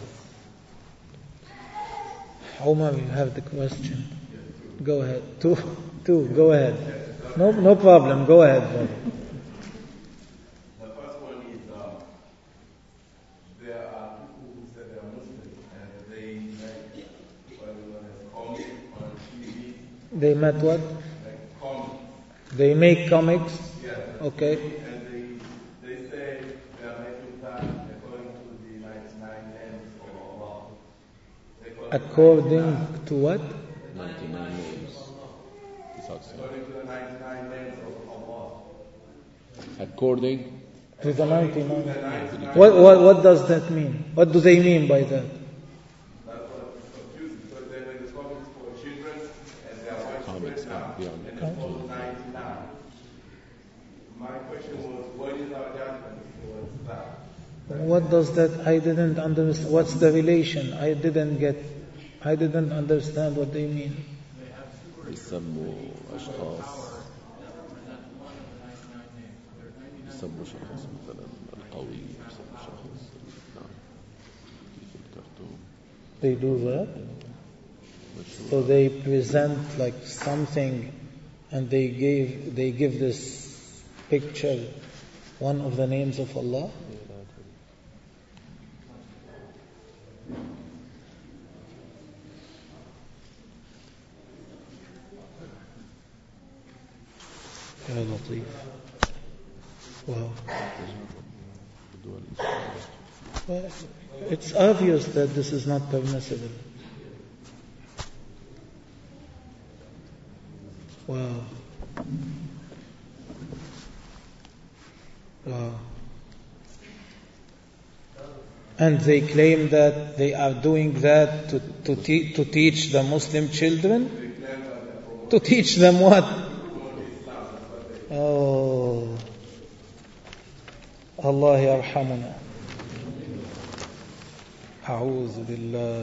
Omar, you have the question. Go ahead. Two, two. Go ahead. No, no problem. Go ahead, brother. The first one is uh, there are people who say they are Muslims and they make what we want as comics on T V. They met what? Like comics. They make comics. Yeah. Okay. And they they say they are making that according to the ninety-nine names of Allah. They call it According to what? ninety-nine names. according to the ninety-nine names of Allah. According To the ninety-nine. The ninety-nine. What, what, what does that mean? What do they mean by that? That's what is confusing because they make the comics for children and they are watching Comics, it now yeah, beyond and the they follow ninety-nine. My question was, what is our judgment towards that? What does that? I didn't understand. What's the relation? I didn't get. I didn't understand what they mean. بيسموا أشخاص بيسموا شخص مثلا القوي بيسموا شخص نعم كيف الكرتون They do that. مشهور. So they present like something, and they give they give this picture, one of the names of Allah. Ya Latif. Wow. بدول الإسلام. Well, it's obvious that this is not permissible. Wow. Wow. And they claim that they are doing that to, to, te- to teach the Muslim children? To teach them what? Oh. Allah yarhamuna. A'udhu billah.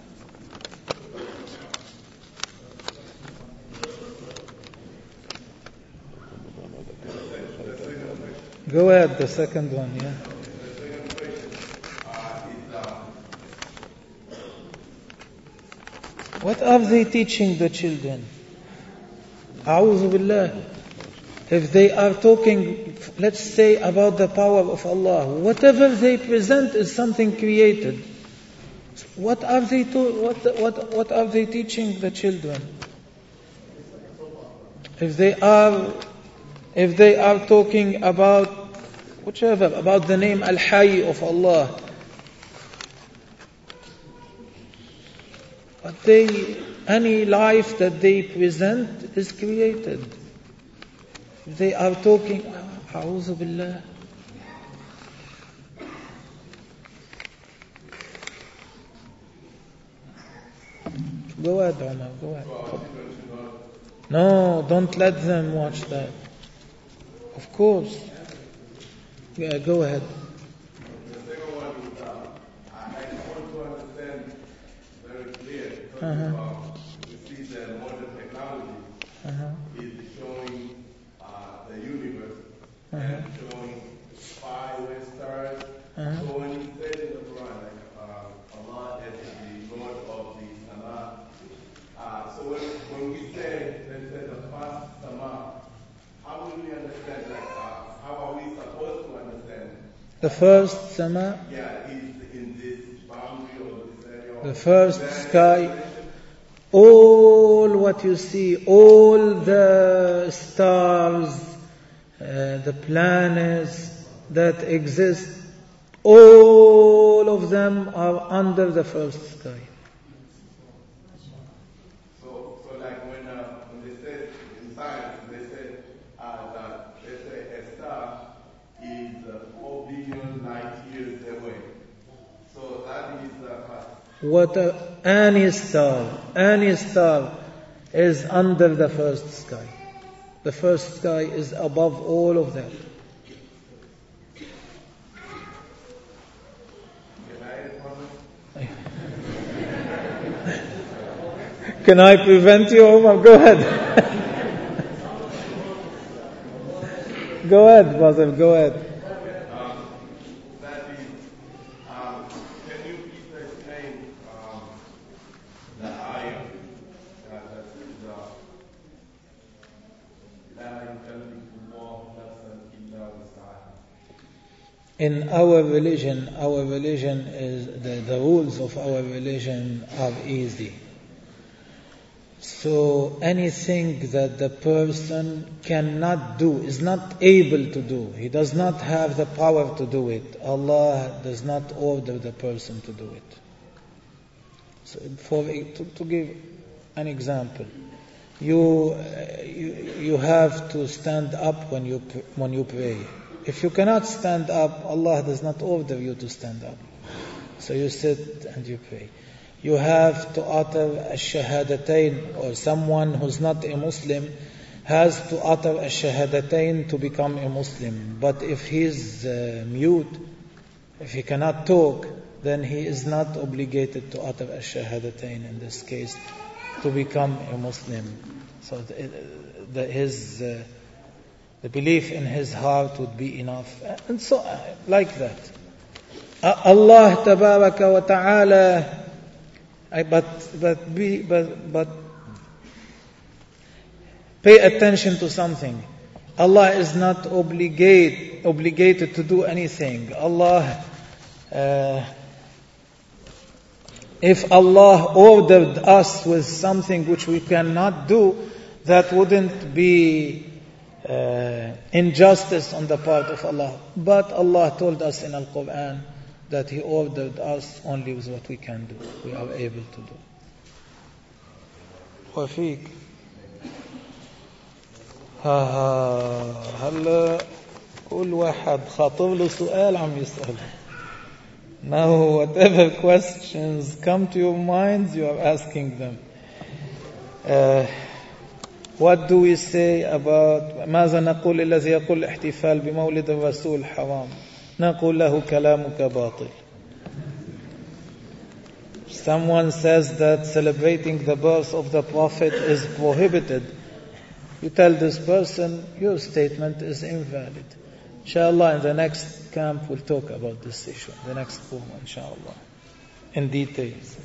Go ahead, the second one, yeah. What are they teaching the children? A'udhu billah. If they are talking, let's say, about the power of Allah, whatever they present is something created. What are they to, what what what are they teaching the children? If they are if they are talking about whichever about the name Al-Hayy of Allah, but they any life that they present is created. If they are talking, A'udhu Billah. Go ahead, Omar, go ahead. No, don't let them watch that. Of course. Yeah, go ahead. The second one is, uh, I, I want to understand very clear, because Uh-huh. um, we see that modern technology Uh-huh. is showing uh, the universe Uh-huh. and showing fire stars. Uh-huh. So when he said in the Quran, like, uh, Allah is the Lord of the Sama, uh, so when, when we say, let's say the first Sama, how will we understand that? Uh, how are we supposed to understand? The first sama, Yeah, is in this boundary or this area. the first sky, all what you see, all the stars, uh, the planets that exist, all of them are under the first sky. So, so like when uh, when they said in science, they said uh, that they say a star is uh, four billion light years away. So that is uh, What a, any star, any star is under the first sky. The first sky is above all of that. can I comment? Can I prevent you, Omar? Go ahead. Go ahead, brother, go ahead. Um, that is, um, can you please explain um, the ayah that that says, uh, لا يكلف الله نفسا إلا وسعها. In our religion, our religion is, the, the rules of our religion are easy. So anything that the person cannot do, is not able to do, he does not have the power to do it, Allah does not order the person to do it. So for to, to give an example, you, uh, you you have to stand up when you pr- when you pray. If you cannot stand up, Allah does not order you to stand up. So you sit and you pray. You have to utter ash-shahadatain, or someone who's not a Muslim has to utter ash-shahadatain to become a Muslim. But if he's uh, mute, if he cannot talk, then he is not obligated to utter ash-shahadatain in this case to become a Muslim. So the, the, his uh, the belief in his heart would be enough, and so uh, like that. Uh, Allah tabaraka wa ta'ala. I, but but be but but pay attention to something. Allah is not obligate obligated to do anything. Allah, uh, if Allah ordered us with something which we cannot do, that wouldn't be uh, injustice on the part of Allah. But Allah told us in Al-Quran that He ordered us only with what we can do, we are able to do. وفيك ها ها هلا كل واحد خاطب له سؤال عم يسأله. Now whatever questions come to your minds, you are asking them. Uh, what do we say about ماذا نقول الذي يقول الاحتفال بمولد الرسول حرام؟ نقول له كلامك باطل. Someone says that celebrating the birth of the Prophet is prohibited. You tell this person, your statement is invalid. Inshallah, in the next camp we'll talk about this issue. The next forum, inshallah, in details.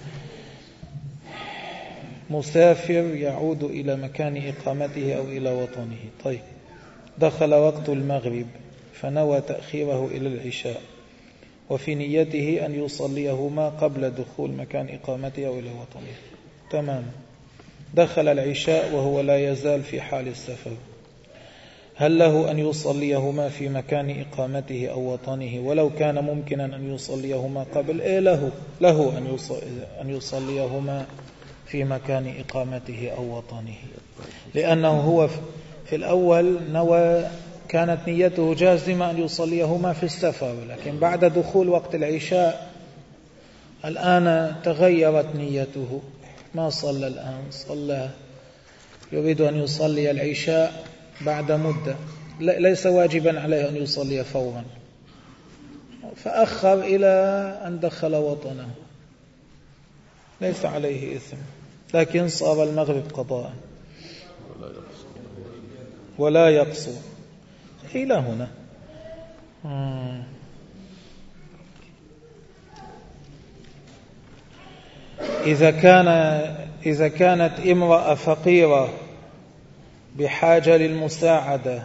مسافر يعود إلى مكان إقامته أو إلى وطنه. طيب. دخل وقت المغرب فنوى تأخيره إلى العشاء وفي نيته أن يصليهما قبل دخول مكان إقامته أو إلى وطنه. تمام. دخل العشاء وهو لا يزال في حال السفر. هل له أن يصليهما في مكان إقامته أو وطنه ولو كان ممكنا أن يصليهما قبل؟ إيه له له أن يصليهما في مكان إقامته أو وطنه، لأنه هو في الأول نوى كانت نيته جازمة أن يصليهما في السفر، لكن بعد دخول وقت العشاء الآن تغيرت نيته، ما صلى الآن، صلى يريد أن يصلي العشاء بعد مدة، ليس واجبا عليه أن يصلي فورا، فأخر إلى أن دخل وطنه، ليس عليه إثم، لكن صار المغرب قضاء ولا يقصر. إلى هنا إذا كان إذا كانت امرأة فقيرة بحاجة للمساعدة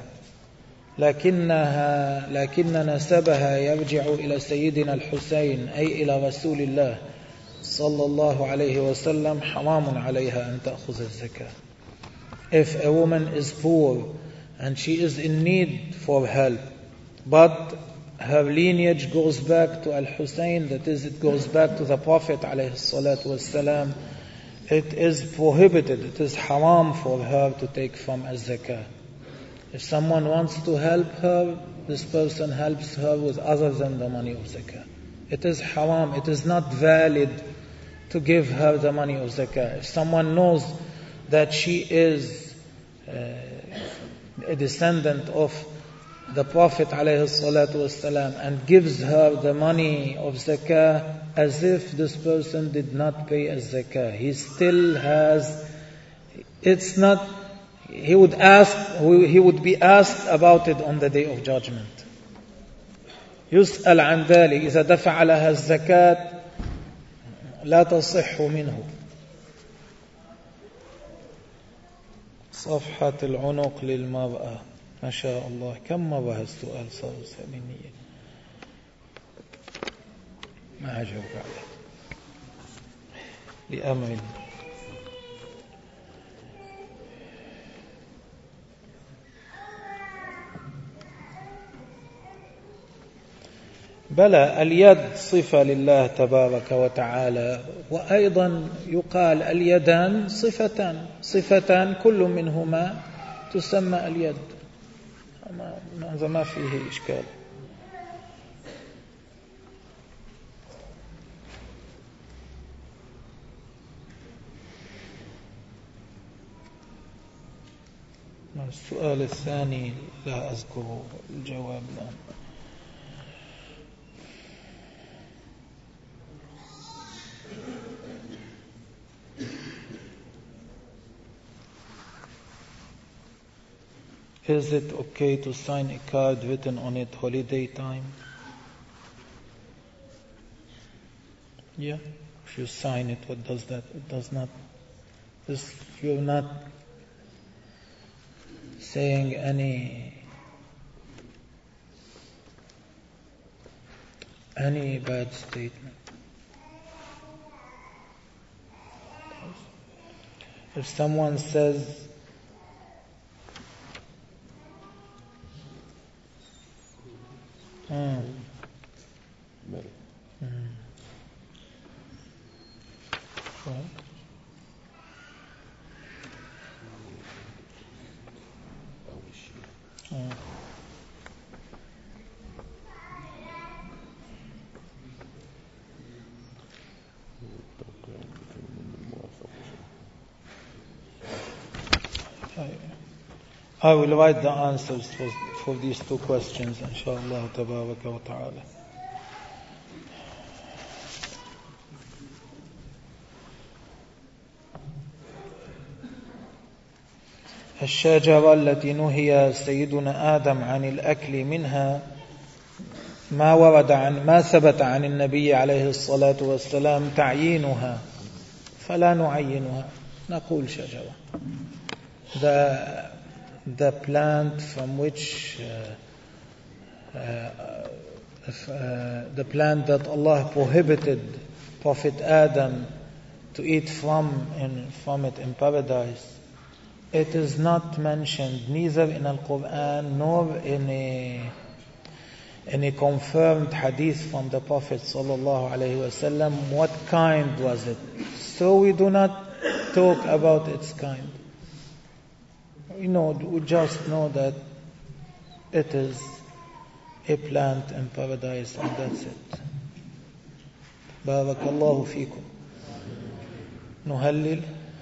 لكنها لكن نسبها يرجع إلى سيدنا الحسين أي إلى رسول الله صلى الله عليه وسلم، حرام عليها أن تأخذ الزكاة. If a woman is poor and she is in need for help, but her lineage goes back to Al-Hussein, that is, it goes back to the Prophet alayhi salatu wasalam, it is prohibited, it is haram for her to take from az-zakah. If someone wants to help her, this person helps her with other than the money of zakah. It is haram, it is not valid to give her the money of zakah. If someone knows that she is uh, a descendant of the Prophet ﷺ and gives her the money of zakah as if this person did not pay as zakah, he still has, it's not, he would ask, he would be asked about it on the day of judgment. يسأل عن ذلك إذا دفع لها الزكاة لا تصح منه. صفحة العنق للمرأة، ما شاء الله، كم مرة هالسؤال صار سأليني ما أجاوب عليه لأمر. بلى اليد صفة لله تبارك وتعالى، وأيضا يقال اليدان صفتان صفتان كل منهما تسمى اليد، هذا ما فيه إشكال. السؤال الثاني لا أذكر الجواب الآن. is it okay to sign a card written on it holiday time? Yeah, if you sign it, what does that? It does not. This, you're not saying any any bad statement. If someone says, mm, Mary. mm, what? I wish you. Mm. I will write the answers for, for these two questions, inshallah, tabaraka wa ta'ala. الشجرة التي نهي سيدنا آدم عن الأكل منها ما ورد عن ما ثبت عن النبي عليه الصلاة والسلام تعيينها فلا نعينها نقول شجرة. The the plant from which uh, uh, if, uh, the plant that Allah prohibited Prophet Adam to eat from in from it in paradise, it is not mentioned neither in Al-Quran nor in a in a confirmed hadith from the Prophet sallallahu alaihi wasallam what kind was it. So we do not talk about its kind. We know, we just know that it is a plant in paradise, and that's it. Barakallahu feekum. Nuhallil.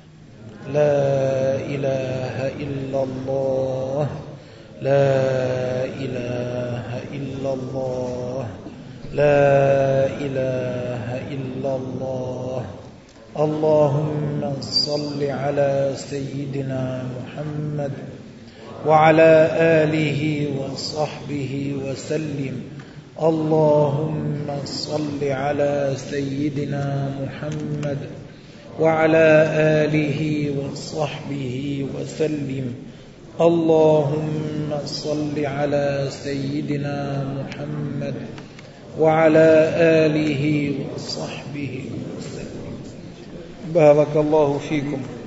La ilaha illallah. La ilaha illallah. La ilaha illallah. اللهم صل على سيدنا محمد وعلى آله وصحبه وسلم. اللهم صل على سيدنا محمد وعلى آله وصحبه وسلم. اللهم صل على سيدنا محمد وعلى آله وصحبه وسلم. بارك الله فيكم.